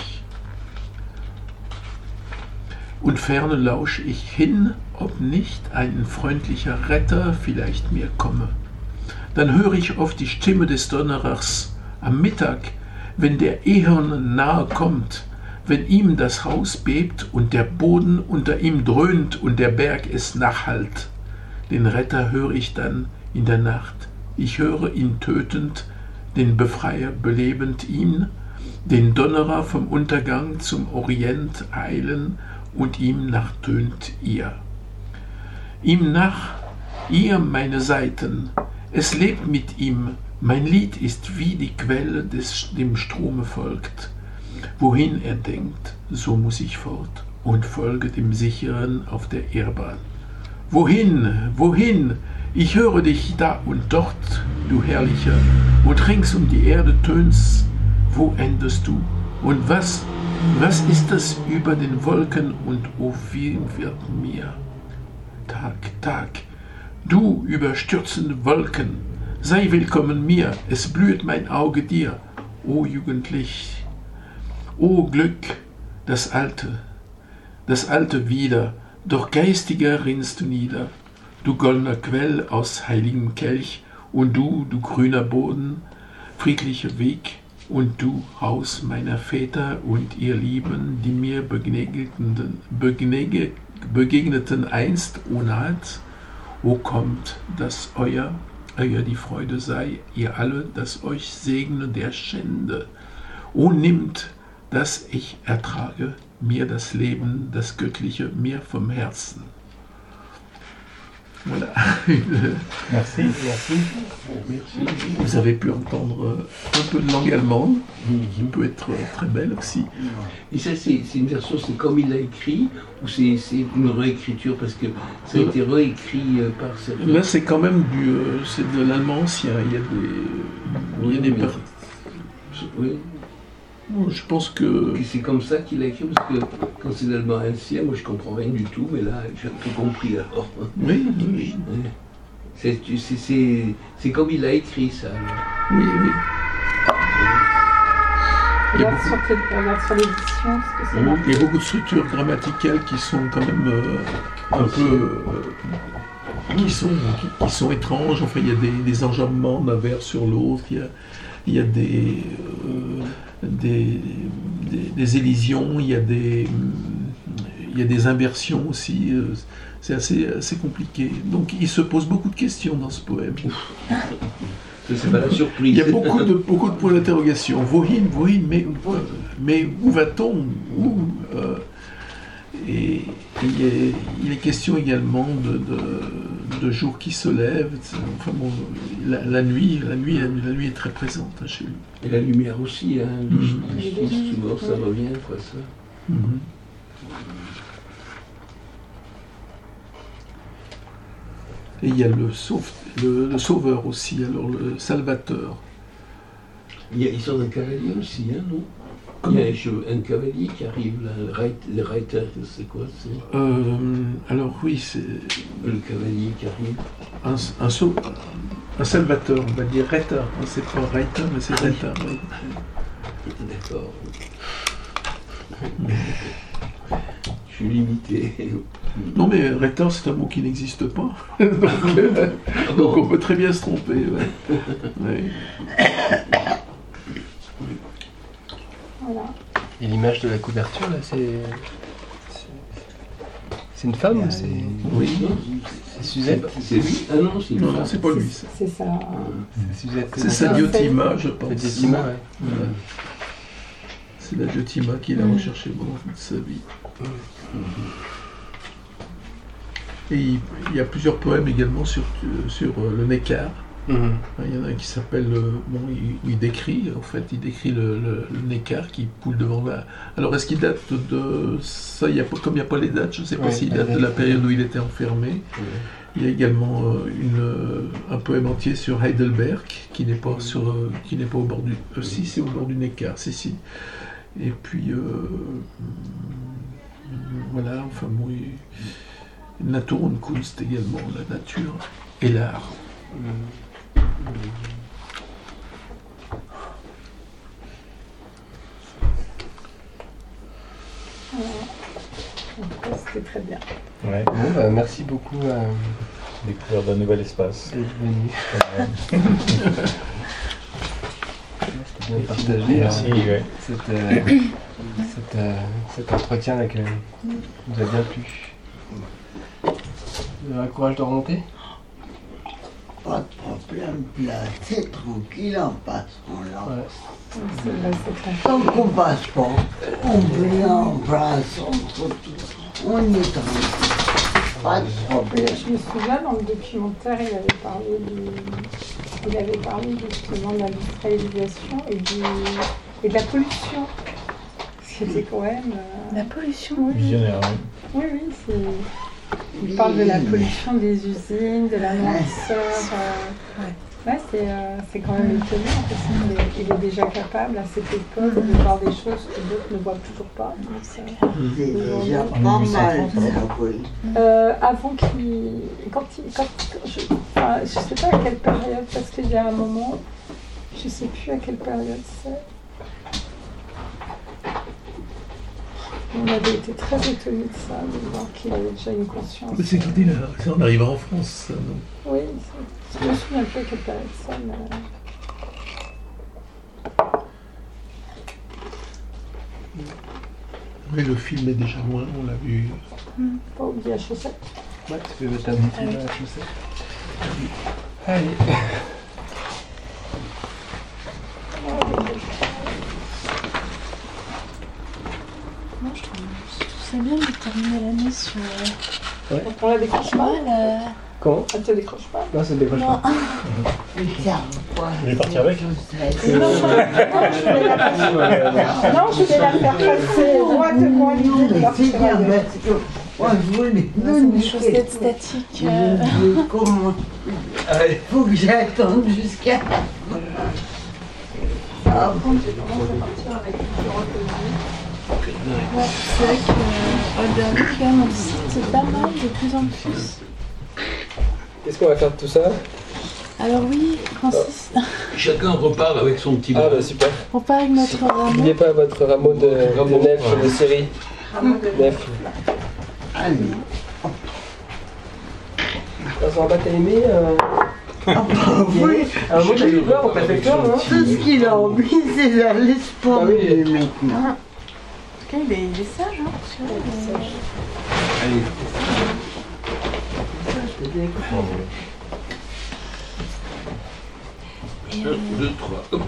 Und ferne lausch ich hin, ob nicht ein freundlicher Retter vielleicht mir komme. Dann höre ich oft die Stimme des Donnerers am Mittag, wenn der Eherne nahe kommt, wenn ihm das Haus bebt und der Boden unter ihm dröhnt und der Berg es nachhallt. Den Retter höre ich dann in der Nacht. Ich höre ihn tötend, den Befreier belebend ihn, den Donnerer vom Untergang zum Orient eilen, und ihm nachtönt ihr. Ihm nach, ihr meine Seiten, es lebt mit ihm, mein Lied ist wie die Quelle, dem Strome folgt. Wohin er denkt, so muss ich fort und folge dem Sicheren auf der Irrbahn. Wohin, wohin, ich höre dich da und dort, du Herrlicher, und rings um die Erde tönst, wo endest du? Und was ist das über den Wolken und o wie wird mir? Tag, Tag, du überstürzende Wolken, sei willkommen mir, es blüht mein Auge dir, o Jugendlich, o Glück, das Alte wieder, doch geistiger rinnst du nieder, du goldener Quell aus heiligem Kelch, und du grüner Boden, friedlicher Weg, und du, Haus meiner Väter und ihr Lieben, die mir begegneten einst, o naht, o kommt, dass euer die Freude sei, ihr alle, dass euch segne der Schände, o nimmt, dass ich ertrage, mir das Leben, das Göttliche, mir vom Herzen. Voilà. Merci. Vous avez pu entendre un peu de langue allemande, qui peut être très belle aussi. Et ça, c'est une version, c'est comme il l'a écrit, ou c'est une réécriture, parce que ça a été réécrit par certains. Là, c'est quand même c'est de l'allemand ancien. Il y a des oui. Je pense que c'est comme ça qu'il a écrit, parce que quand c'est l'allemand ancien, moi je comprends rien du tout, mais là j'ai tout compris alors. Oui. C'est comme il a écrit ça. Oui. Regarde sur l'édition, ce que c'est. Il y a beaucoup de structures grammaticales qui sont quand même un peu qui sont étranges. Enfin, il y a des enjambements d'un vers sur l'autre. Il y a des élisions, il y a des inversions aussi, c'est assez compliqué. Donc il se pose beaucoup de questions dans ce poème. C'est pas la surprise. Il y a beaucoup de points d'interrogation. Wohin, mais où va-t-on? Et il est question également de jours qui se lèvent. Enfin bon, la nuit est très présente chez lui. Et la lumière aussi, hein. Souvent ça revient, quoi, ça. Et il y a le sauveur aussi, alors le Salvateur. Ils sont un cavalier aussi, hein, non? Il y a un cavalier qui arrive, là, le Reiter, c'est quoi? Alors oui, c'est... Le cavalier qui arrive. Un Salvateur, on va dire Reiter. C'est pas Reiter, mais c'est Reiter. Oui. D'accord. Je suis limité. Non mais Reiter, c'est un mot qui n'existe pas. Donc on peut très bien se tromper. Ouais. Ouais. Voilà. Et l'image de la couverture, là, c'est une femme ou c'est... Oui. C'est Suzette. C'est lui? Ah non, c'est une femme. Non, c'est pas lui. C'est ça. C'est Suzette. C'est sa Diotima, je pense. C'est Diotima, ouais. Voilà. C'est la Diotima qu'il a recherché pendant toute sa vie. Et il y a plusieurs poèmes également sur le Neckar. Il y en a un qui s'appelle, il décrit le Neckar qui coule devant la... Alors est-ce qu'il date de ça, comme il n'y a pas les dates, je ne sais pas s'il date de la période où il était enfermé. Il y a également un poème entier sur Heidelberg, qui n'est pas au bord du... si, c'est au bord du Neckar, si. Et puis, voilà, enfin, oui. Natur und Kunst également, la nature et l'art. C'était très bien. Ouais. Bon, merci beaucoup. Découvrir d'un nouvel espace. D'être venu. C'était bien partagé. Merci, ouais. Cet entretien qui nous a bien plu. Vous avez le courage de remonter? Pas de problème, là, c'est tranquille en passant là. Ouais. C'est vrai, c'est clair. Tant qu'on passe pas, on vient en place, on est tranquille. Pas de problème. Je me souviens, dans le documentaire, il avait parlé justement de l'industrialisation et de la pollution. C'était quand même... La pollution. Oui, Visionnaire, oui. c'est... Il parle de la pollution des usines, de la noirceur. Ouais, c'est quand même étonnant parce qu'il est déjà capable à cette époque de voir des choses que d'autres ne voient toujours pas. C'est déjà pas mal, ça, oui. Avant qu'il... je sais pas à quelle période, parce qu'il y a un moment, je sais plus à quelle période c'est. On avait été très étonnés de ça, de voir qu'il avait déjà une conscience. C'est l'idée là, c'est en arrivant en France, ça, non? Oui, je me souviens plus à quelle période ça, mais... Oui, le film est déjà loin, on l'a vu. Pas oublier la chaussette. Ouais, tu peux mettre un petit peu la chaussette. Allez. Moi, je trouve ça bien de terminer l'année sur... Ouais. On la décroche pas. Comment? Elle te décroche pas. Non, ça ne décroche pas. Mais tiens, quoi. Vous voulez partir avec? Non, je vais la faire passer droite moi Non, mais c'est bien parce que moi je voulais C'est donner des chaussettes statiques. Comment? Faut que j'attende jusqu'à... Ah bon? Ouais, c'est vrai que Heidelberg, on cite pas mal de plus en plus. Qu'est-ce qu'on va faire de tout ça? Alors oui, Francis, Chacun repart avec son petit Ah bras. bah super. on part avec notre rameau. N'oubliez pas votre rameau de nef de série. Nef. Allez. Ça va, t'as aimé Oui, un mot t'as eu peur en préfecture, non? tout ce qu'il a envie, c'est d'aller se promener Ah oui. maintenant. En tout cas, il est sage, hein. Tu vois, Allez. Un, deux, trois. Hop.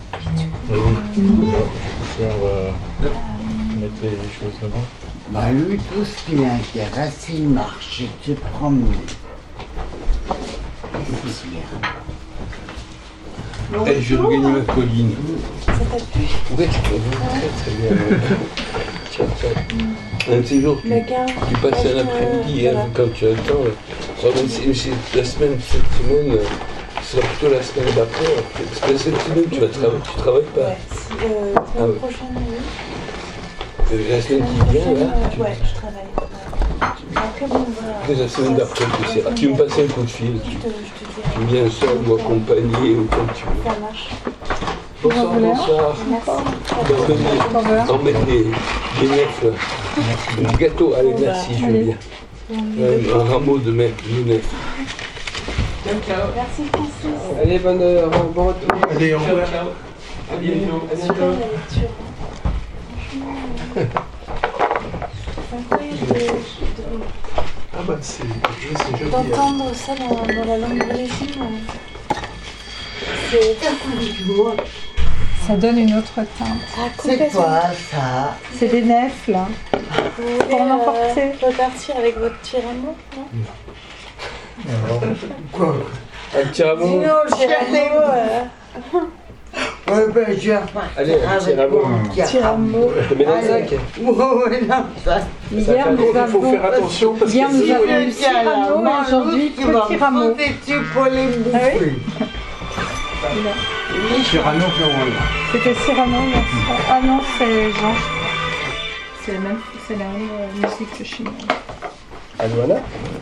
On va mettre les choses devant. Bah lui, tout ce qui l'intéresse, c'est de marcher, de se promener. C'est bien. Eh, je regagne ma colline. Ça t'a plu? Oui, très bien. Tiens. Un de ces jours, tu passes un après-midi, hein, quand tu as le temps. C'est la semaine, cette semaine, ce sera plutôt la semaine d'après. Parce que cette semaine, tu travailles pas. Ouais, la semaine prochaine, oui. La semaine qui vient, là, Ouais, je travaille. Après, bon, voilà. la semaine d'après, tu me passes un coup de fil. Je te dirai. Tu viens seul ou accompagné ou comme tu veux. Ça marche. Bonsoir, bonsoir. Merci. Emmène les nefs, là. Du gâteau, allez, merci, je veux bien. Un rameau de nefs. Merci, Francis. Allez, bon retour. Allez, au revoir. Allez, Super la lecture. Franchement, Ah bah c'est joli. d'entendre ça dans la langue d'origine, c'est... Ça donne une autre teinte. C'est quoi ça? C'est des nefs, là. Vous Pour voulez l'emporter. repartir avec votre petit rameau, non? Quoi? Un petit rameau. Sinon, je Petit rameau, moi ben, je vais repartir Allez, avec mon Tiramo. Je te mets dans le sac. Ouais, non, ça. Hier, nous Il faut avons faire attention parce Hier, que nous si avons vous- eu Cyrano et aujourd'hui Petit Rameau. dessus pour les bouffer. Cyrano, C'était Cyrano, merci. Ah non, c'est Jean. C'est la même musique que chez moi. Alouana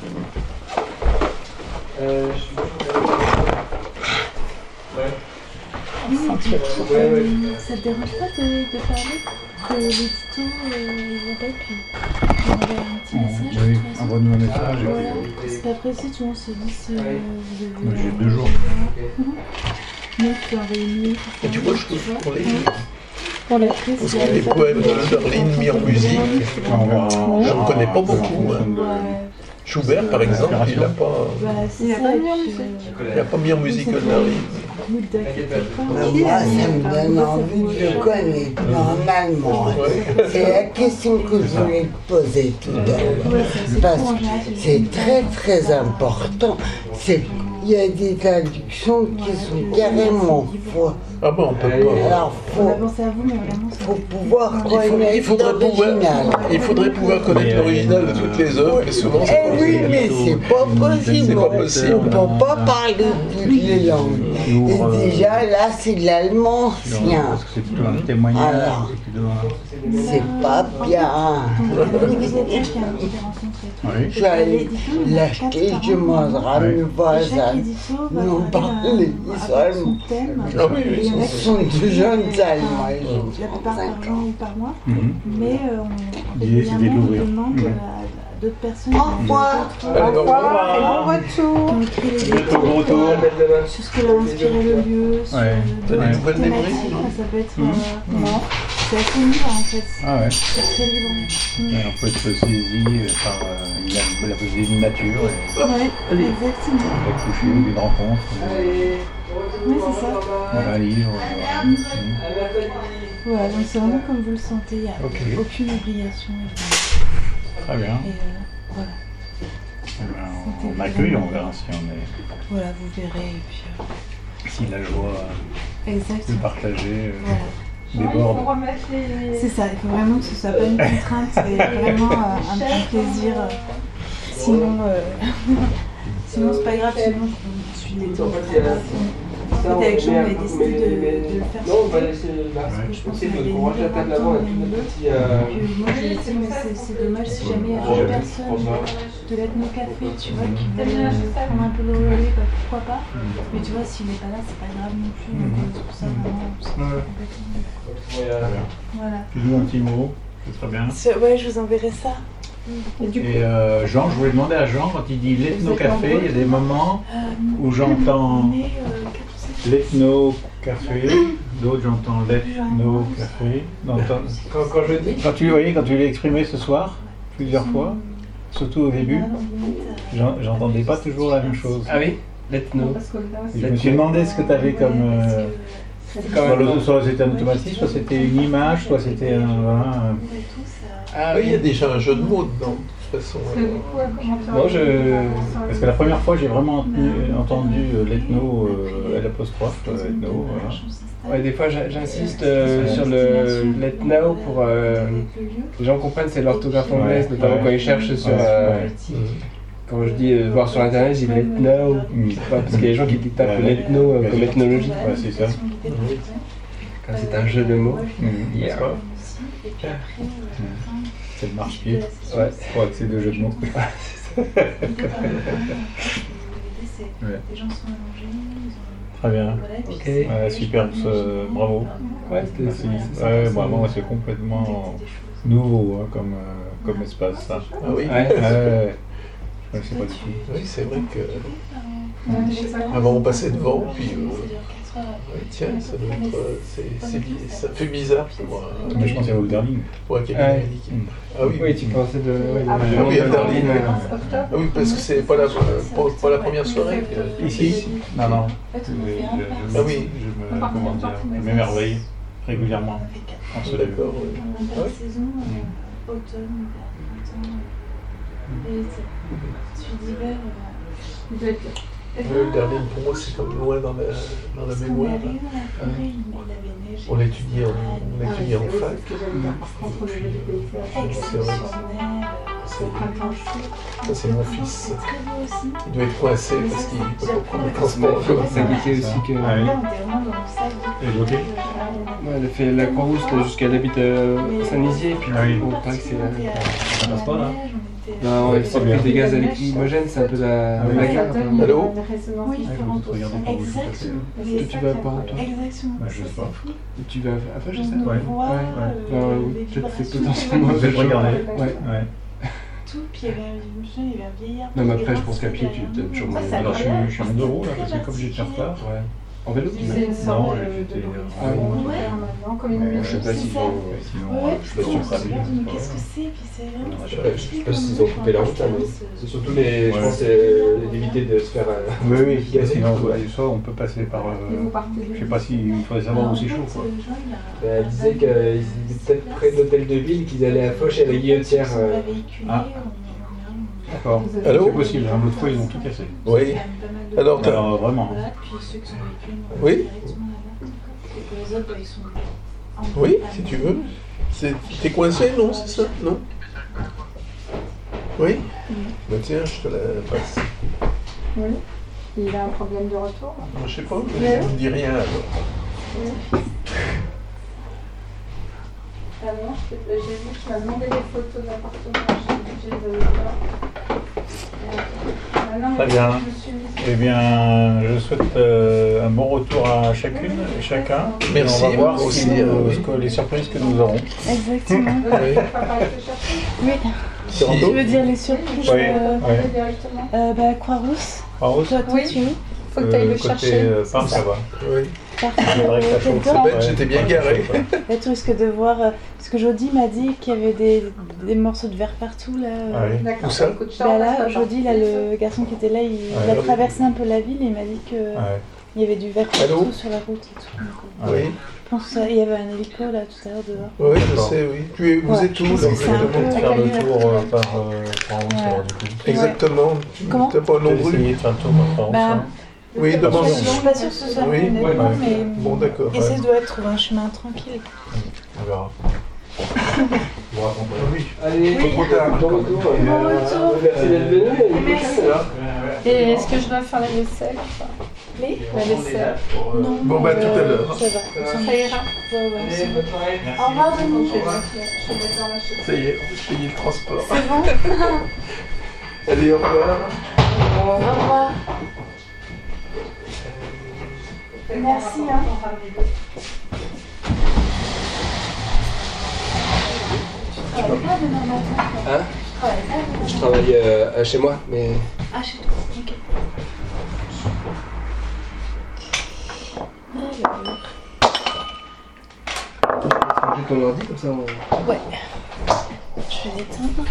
Oui, ça te dérange pas de parler que l'édito il va pas, puis on envoie un petit message. Oui, de toute façon. envoie-nous un message. et Voilà, puis, c'est pas précis, tu vois, on se dit si vous Moi, devez. j'ai 2 jours. Nous, tu as réuni. Et tu vois, je trouve pour les Parce les poèmes de Darline mis en musique, On verra. je ne connais pas beaucoup. Hein. Ouais. Schubert, par exemple, il n'a pas, Bah, c'est Il a ça, pas et mis en puis, musique. il a pas mis en musique Darline. Ne t'inquiète pas. Moi, ça me donne envie de le connaître, normalement. C'est la question que je voulais te poser tout à l'heure. Parce que c'est très très important. Il y a des traductions qui sont carrément fausses. Ah bon, on peut pas. Alors, On a pensé à vous, mais vraiment, ça faut pouvoir Il connaître faudrait pouvoir connaître l'original de toutes les œuvres, mais souvent c'est Eh pas oui, possible. mais c'est pas possible. C'est pas possible. On peut pas parler toutes les langues. Et déjà, là, c'est de l'allemand ancien. Parce que c'est plutôt un témoignage. Alors. c'est plutôt C'est pas bien. Oui. Je vais aller l'acheter, je mangerai mes voisins. Nous parler, ils sont allemands. Ah oui, oui, Ils sont de jeunes Allemands. Ils ont La plupart par 35 jour ans. ou par mois, Mhm. mais L'idée, c'est de les régulièrement, on nourrir. demande Mhm. à d'autres personnes Au revoir. Au revoir et bon retour. qui ont écrit les Bientôt bon retour. sur ce que leur a inspiré le lieu, sur Ouais. T'as des nouvelles des thématiques, bruits ça peut être... Non. C'est assez libre en fait, Ah ouais. c'est très libre. Ouais, on peut être saisi par la possibilité d'une nature, et Ouais, exactement. d'un coucher ou d'une rencontre, Oui, c'est ça. d'un livre. Voilà, donc c'est vraiment comme vous le sentez, il n'y a Ok. aucune obligation. Très bien. Et voilà. Eh ben, on accueille, on verra si on est, Voilà, vous verrez. Et puis, si la joie de exactement. partager Voilà. déborde. C'est ça, il faut vraiment que ce soit pas une contrainte, c'est vraiment un petit plaisir. Sinon, sinon c'est pas grave, sinon je suis détendue. En fait, avec Jean, on avait décidé de le faire Non, on va sauter. laisser Parce que je pense passer qu'on le avait courage mis à table le avant, temps, tout on le a petit. Puis moi j'ai dit, mais c'est dommage si jamais il y a une personne de l'ethno-café, tu vois, qui veut prendre un peu le relais, bah, pourquoi pas. Mais tu vois, s'il n'est pas là, c'est pas grave non plus. Donc c'est pour ça vraiment, c'est complètement. Voilà. Tu dis un petit mot, c'est très bien. Ouais, je vous enverrai ça. Et du coup, Et Jean, je voulais demander à Jean, quand il dit l'ethno-café, il y a des moments où j'entends On est 4 ou 5. l'ethno-café, d'autres j'entends l'ethno-café. Quand je dis. Quand tu l'as exprimé ce soir, plusieurs fois, surtout au début, j'entendais pas toujours la même chose. Ah oui, l'ethno. parce que là, Et je me suis demandé ce que tu avais comme... soit c'était un automatisme, soit c'était une image, soit c'était un... Ah Oui, il y a déjà un jeu de mots dedans, de toute façon. Non, Parce que la première fois, j'ai vraiment entendu l'ethno, l'apostrophe, l'ethno, voilà. Ouais, des fois j'insiste sur l'ethno pour que les gens comprennent, c'est l'orthographe anglaise, notamment quand ils cherchent sur. Quand je dis voir sur internet, j'ai l'ethno, parce qu'il y a des gens qui tapent l'ethno comme ethnologie. Ouais, c'est ça. Quand c'est un jeu de mots. N'est-ce pas? C'est le marche-pied. Ouais. Pour accéder au jeu de mots. Les gens sont allongés. Très bien. Ok. Ouais, super, bravo. Ouais, Merci. Ouais, vraiment, c'est complètement nouveau hein, comme espace. Ça. Ah oui, Ouais. Je ne sais pas du tout. oui, c'est vrai que avant on passait devant, puis tiens, ça doit être, ça fait bizarre pour Mais je pense qu'il y a Hölderlin. pour un cabinet médical. Ah oui, Oui, tu pensais de. Ah oui, Hölderlin. Ah oui, parce que c'est pas la première soirée. Ici? Non, non. Ah oui. Je m'émerveille régulièrement en ce lieu. D'accord. La saison, automne, printemps, et ensuite d'hiver. vous êtes Le Darling, pour moi, c'est comme loin dans la mémoire. On l'étudie en fac. Ça, c'est mon fils. Il doit être coincé parce qu'il ne peut pas prendre le transport. Ça disait aussi que. Elle est bloquée. Elle a fait la Croix-Rousse jusqu'elle habite à Saint-Nizier, puis on paraît que c'est la. Ça passe pas là? Non, c'est plus des gaz lacrymogènes, c'est un peu la guerre. Allô? Oui, Tu vas à Port, toi? Exactement. Je sais pas. Tu vas à Fage, c'est ça? Ouais. Peut-être c'est potentiellement. Vous avez regardé? Ouais. Tout, puis il y avait un vieillard. Non, mais après, je pense qu'à pied, tu as toujours moyen. Alors je suis en 2 roues là, parce que comme j'étais en retard. Ouais. En vélo, tu vas? C'est une sorte Non, de j'étais. Ah oui. maintenant, comme une Je sais pas s'ils musique. ont. Ouais, Je suis pas sûr que ça mais qu'est-ce que c'est? Puis c'est vraiment. Je sais pas s'ils ont coupé la route, hein, mais c'est surtout les. Je pense d'éviter de se faire. Oui, sinon, soit on peut passer par. Et vous partez Je sais pas s'il faudrait savoir où c'est chaud quoi. Elle disait qu'ils étaient peut-être près de l'hôtel de ville, qu'ils allaient à Foch et à la Guillotière. Ah. D'accord. Allô? C'est possible, hein, l'autre fois ils ont tout cassé. Oui. Alors, vraiment. Oui? Oui, si tu veux. T'es coincé, non? C'est ça? Non? Oui? Ben tiens, je te la passe. Oui. Il a un problème de retour. Je sais pas, mais je ne dis rien alors. Oui. Ah non, j'ai vu que tu m'as demandé des photos d'appartement, j'ai dit que je les avais pas. Très bien. Eh bien, je souhaite un bon retour à chacune et chacun. Merci, Et on va voir aussi, les surprises que nous aurons. Exactement. Oui. Si. Je veux dire les surprises. Directement. Croix-Rousse. Croix-Rousse. Toi, Oui. tu veux? Faut que tu ailles le chercher. Parme, ça va. Oui. Parfait. C'est vrai que la chose, C'est bête, j'étais bien garé. Là, tu risques de voir. Parce que Jody m'a dit qu'il y avait des morceaux de verre partout là. Ah oui. D'accord. Où ça? Écoute, Bah là, Jody, là, le garçon qui était là, il a traversé un peu la ville et il m'a dit que il y avait du verre Allô? partout sur la route et tout. Donc, Oui. je pense qu'il y avait un hélico là tout à l'heure dehors. Oui, je sais, oui. Vous êtes où, je pense là, que c'est un exactement? peu- Faire le tour par Croix-Rousse alors du coup. Exactement. Comment? T'as pas un J'ai nombre? essayé de faire le tour par Croix-Rousse. Bah, hein. Oui, demande. Je suis pas sûre que ce soit Oui, honnêtement, ouais. mais Bon, d'accord. essaie de trouver un chemin tranquille. On verra. Oui. Allez, Pas trop tard. bon retour. Bon retour. Merci d'être venu. Merci. Et est-ce que je dois faire la vaisselle? Les La vaisselle. Non. Bon, bah, tout à l'heure. Ça va. Ça ira. Ouais, c'est bon. Bonne soirée. Au revoir, Denis. Je vais mettre dans la chaise. Ça y est, on va payer le transport. C'est bon. Allez, au revoir. Au revoir. Merci. Hein. Tu travailles pas demain matin? Hein? Tu travailles pas demain Je matin? travaille chez moi, mais. Ah, chez toi. Ok. Alors. J'ai ton ordi comme ça. Ouais. Je vais l'éteindre.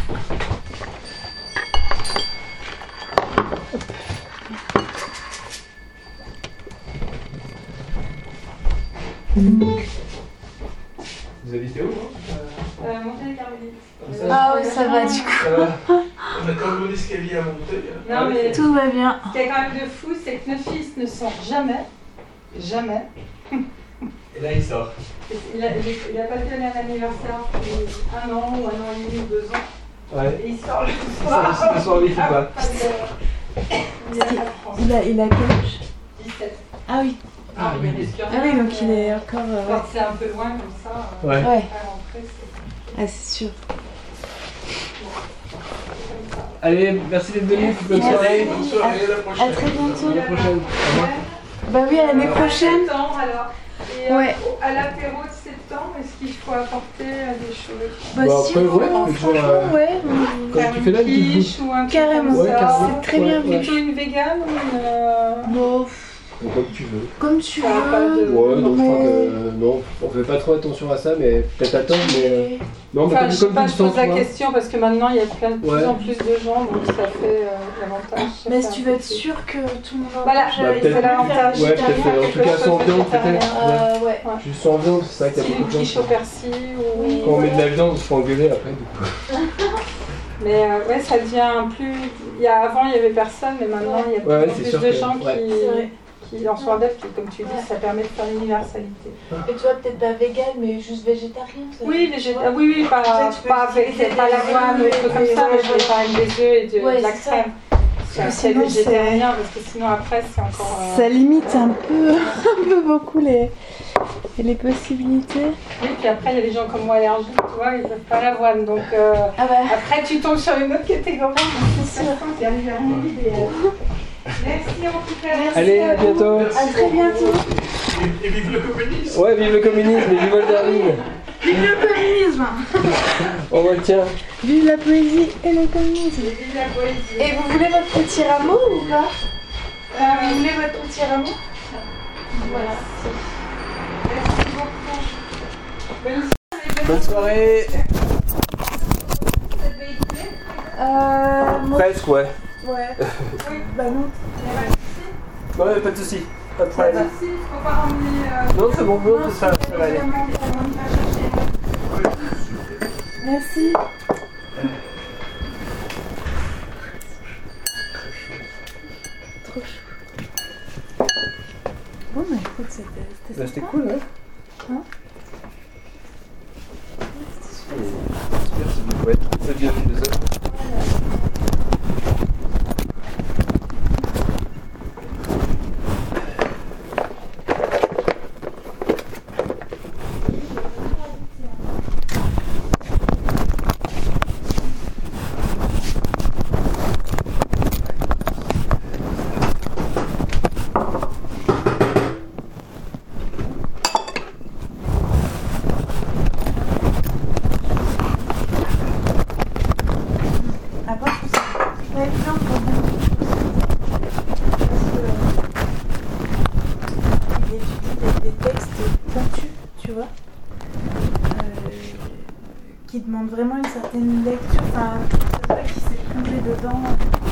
Vous habitez où? Montée-les-Carmélites. Ah oui, ça va du coup. Ça va? On a quand même l'escalier à monter. Non, mais Tout va bien. ce qui est quand même de fou, c'est que nos fils ne sortent jamais. Jamais. Et là, il sort. Il a pas fait un anniversaire depuis 1 an ou 1 an et demi ou 2 ans. Ouais. Et il sort le Ça, soir. le soir vite ou pas? Il a 4 ans. Il a quel âge? 17. Ah oui. Ah oui. Ah oui, donc il est encore. Quand c'est un peu loin comme ça, Ouais. Ouais. pas rentrer, c'est Ah, c'est sûr. comme ça. Allez, merci d'être venu. Bonne Merci. soirée. Bonne soirée, à la À prochaine. très bientôt. À la prochaine. Au revoir. Bah oui, à l'année prochaine. Septembre, alors. Et Ouais. à l'apéro de septembre, est-ce qu'il faut apporter des choses? Bah, Bah, si, après, ouais, vraiment, tu peux toujours, franchement, ouais. Quand tu fais là, Faire tu une fous. quiche ou un truc Carrément. comme Ouais, ça. carrément. C'est très bien Ouais, vu. Plutôt une végane ou une... Bon, Comme tu veux. comme tu Ça va pas veux. de- Ouais, donc je crois Ouais. que non, on fait pas trop attention à ça, mais peut-être attendre, mais non, mais Enfin, je sais pas, je tu pose la toi. question parce que maintenant il y a de plus Ouais. en plus de gens, donc ça fait l'avantage. Mais si tu veux être sûr que tout le monde en Voilà, mange, Bah, il peut-être- faut l'avantage. faire Ouais, végétarien, peut-être en quelque tout cas chose. sans viande, peut-être. Ouais. Juste sans viande, c'est vrai qu'il y a Si beaucoup une de gens. quiche au persil ou... Oui. Quand on met de la viande, on se fait engueuler après, du coup. Mais ouais, ça devient plus. Avant, il y avait personne, mais maintenant, il y a plus de gens qui en sont adeptes. Comme tu dis, ça permet de faire l'universalité. Et tu vois, peut-être pas vegan, mais juste végétarien. Oui, pas l'avoine, des trucs comme ça, mais je vais quand même des œufs et de la crème. C'est végétarien, parce que sinon après, c'est encore. Ça limite un peu beaucoup les possibilités. Oui, puis après, il y a des gens comme moi allergiques, tu vois, ils ne peuvent pas l'avoine. Donc après, tu tombes sur une autre catégorie. C'est sûr. Merci en tout cas. Allez, à bientôt. À très bientôt. Et vive le communisme. Ouais, vive le communisme et vive Hölderlin. Vive le communisme. On retient. Vive la poésie et le communisme. Vive la poésie. Et vous voulez votre petit rameau ou pas vous voulez votre petit rameau? Voilà. Merci beaucoup. Bonne soirée. Presque, ouais. Ouais. Bah non. Ouais, pas de soucis. Pas de problème. Faut pas ramener. Non, c'est bon, non, ça va aller. Merci. Trop chaud. Bon, bah écoute, C'était cool, hein? J'espère que vous pouvez être très bien philosophe. Qui demande vraiment une certaine lecture, enfin, c'est vrai qu'il s'est plongé dedans.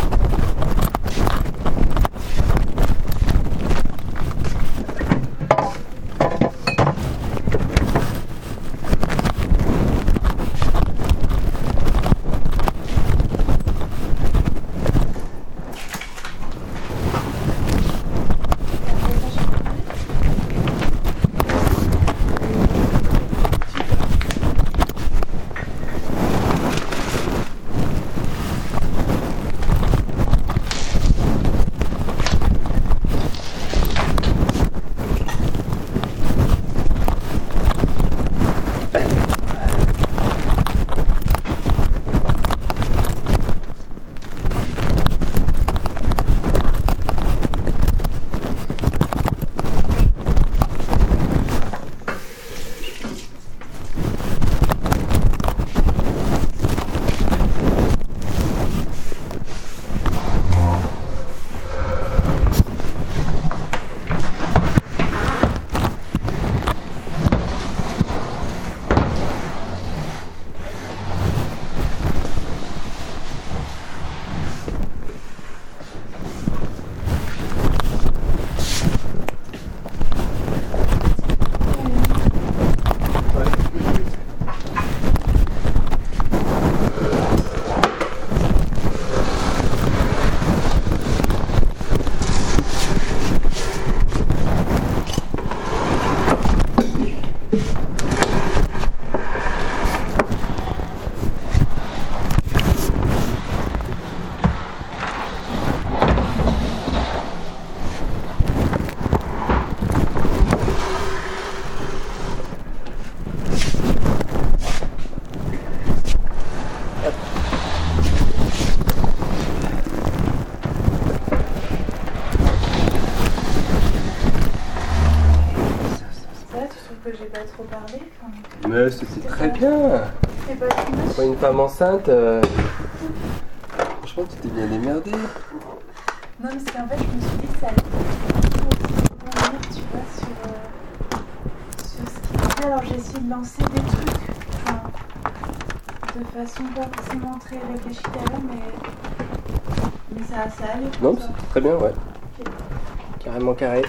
Que j'ai pas trop parlé. Mais c'était très bien. C'est pas trop mal. Pour une femme enceinte, franchement, tu t'es bien démerdé. Non, mais c'est qu'en fait, je me suis dit que ça allait revenir, tu vois, sur ce qu'il fait. Alors, j'ai essayé de lancer des trucs, enfin, de façon pas forcément très réfléchie d'ailleurs, mais ça allait. Non, c'est très bien, ouais. Okay. Carrément carré.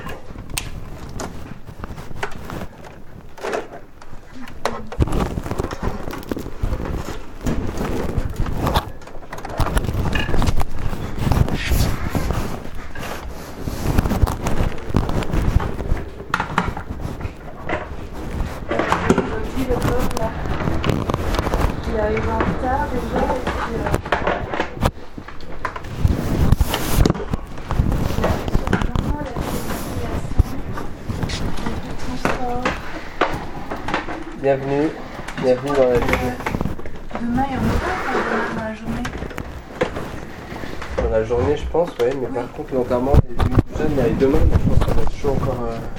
Bienvenue dans la journée. Demain, il y en aura dans la journée. Dans la journée, je pense, ouais, mais par contre, l'enterrement des jeunes, il arrive demain, donc je pense qu'on va toujours encore.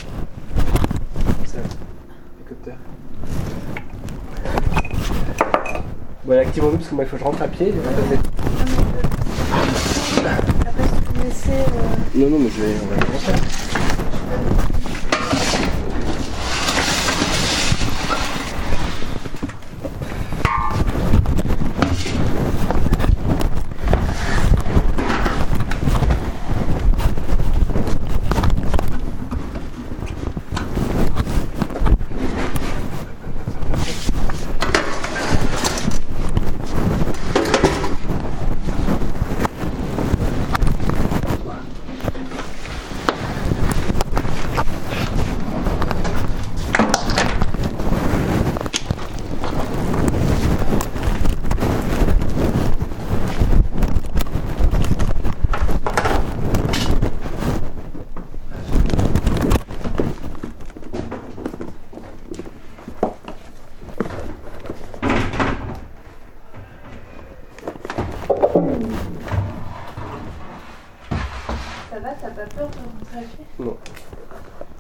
Hélicoptère. Bon, activons-nous parce que moi il faut que je rentre à pied. Après, si tu peux laisser. Non, mais on va commencer. Ça va, t'as pas peur de rentrer à pied? Non.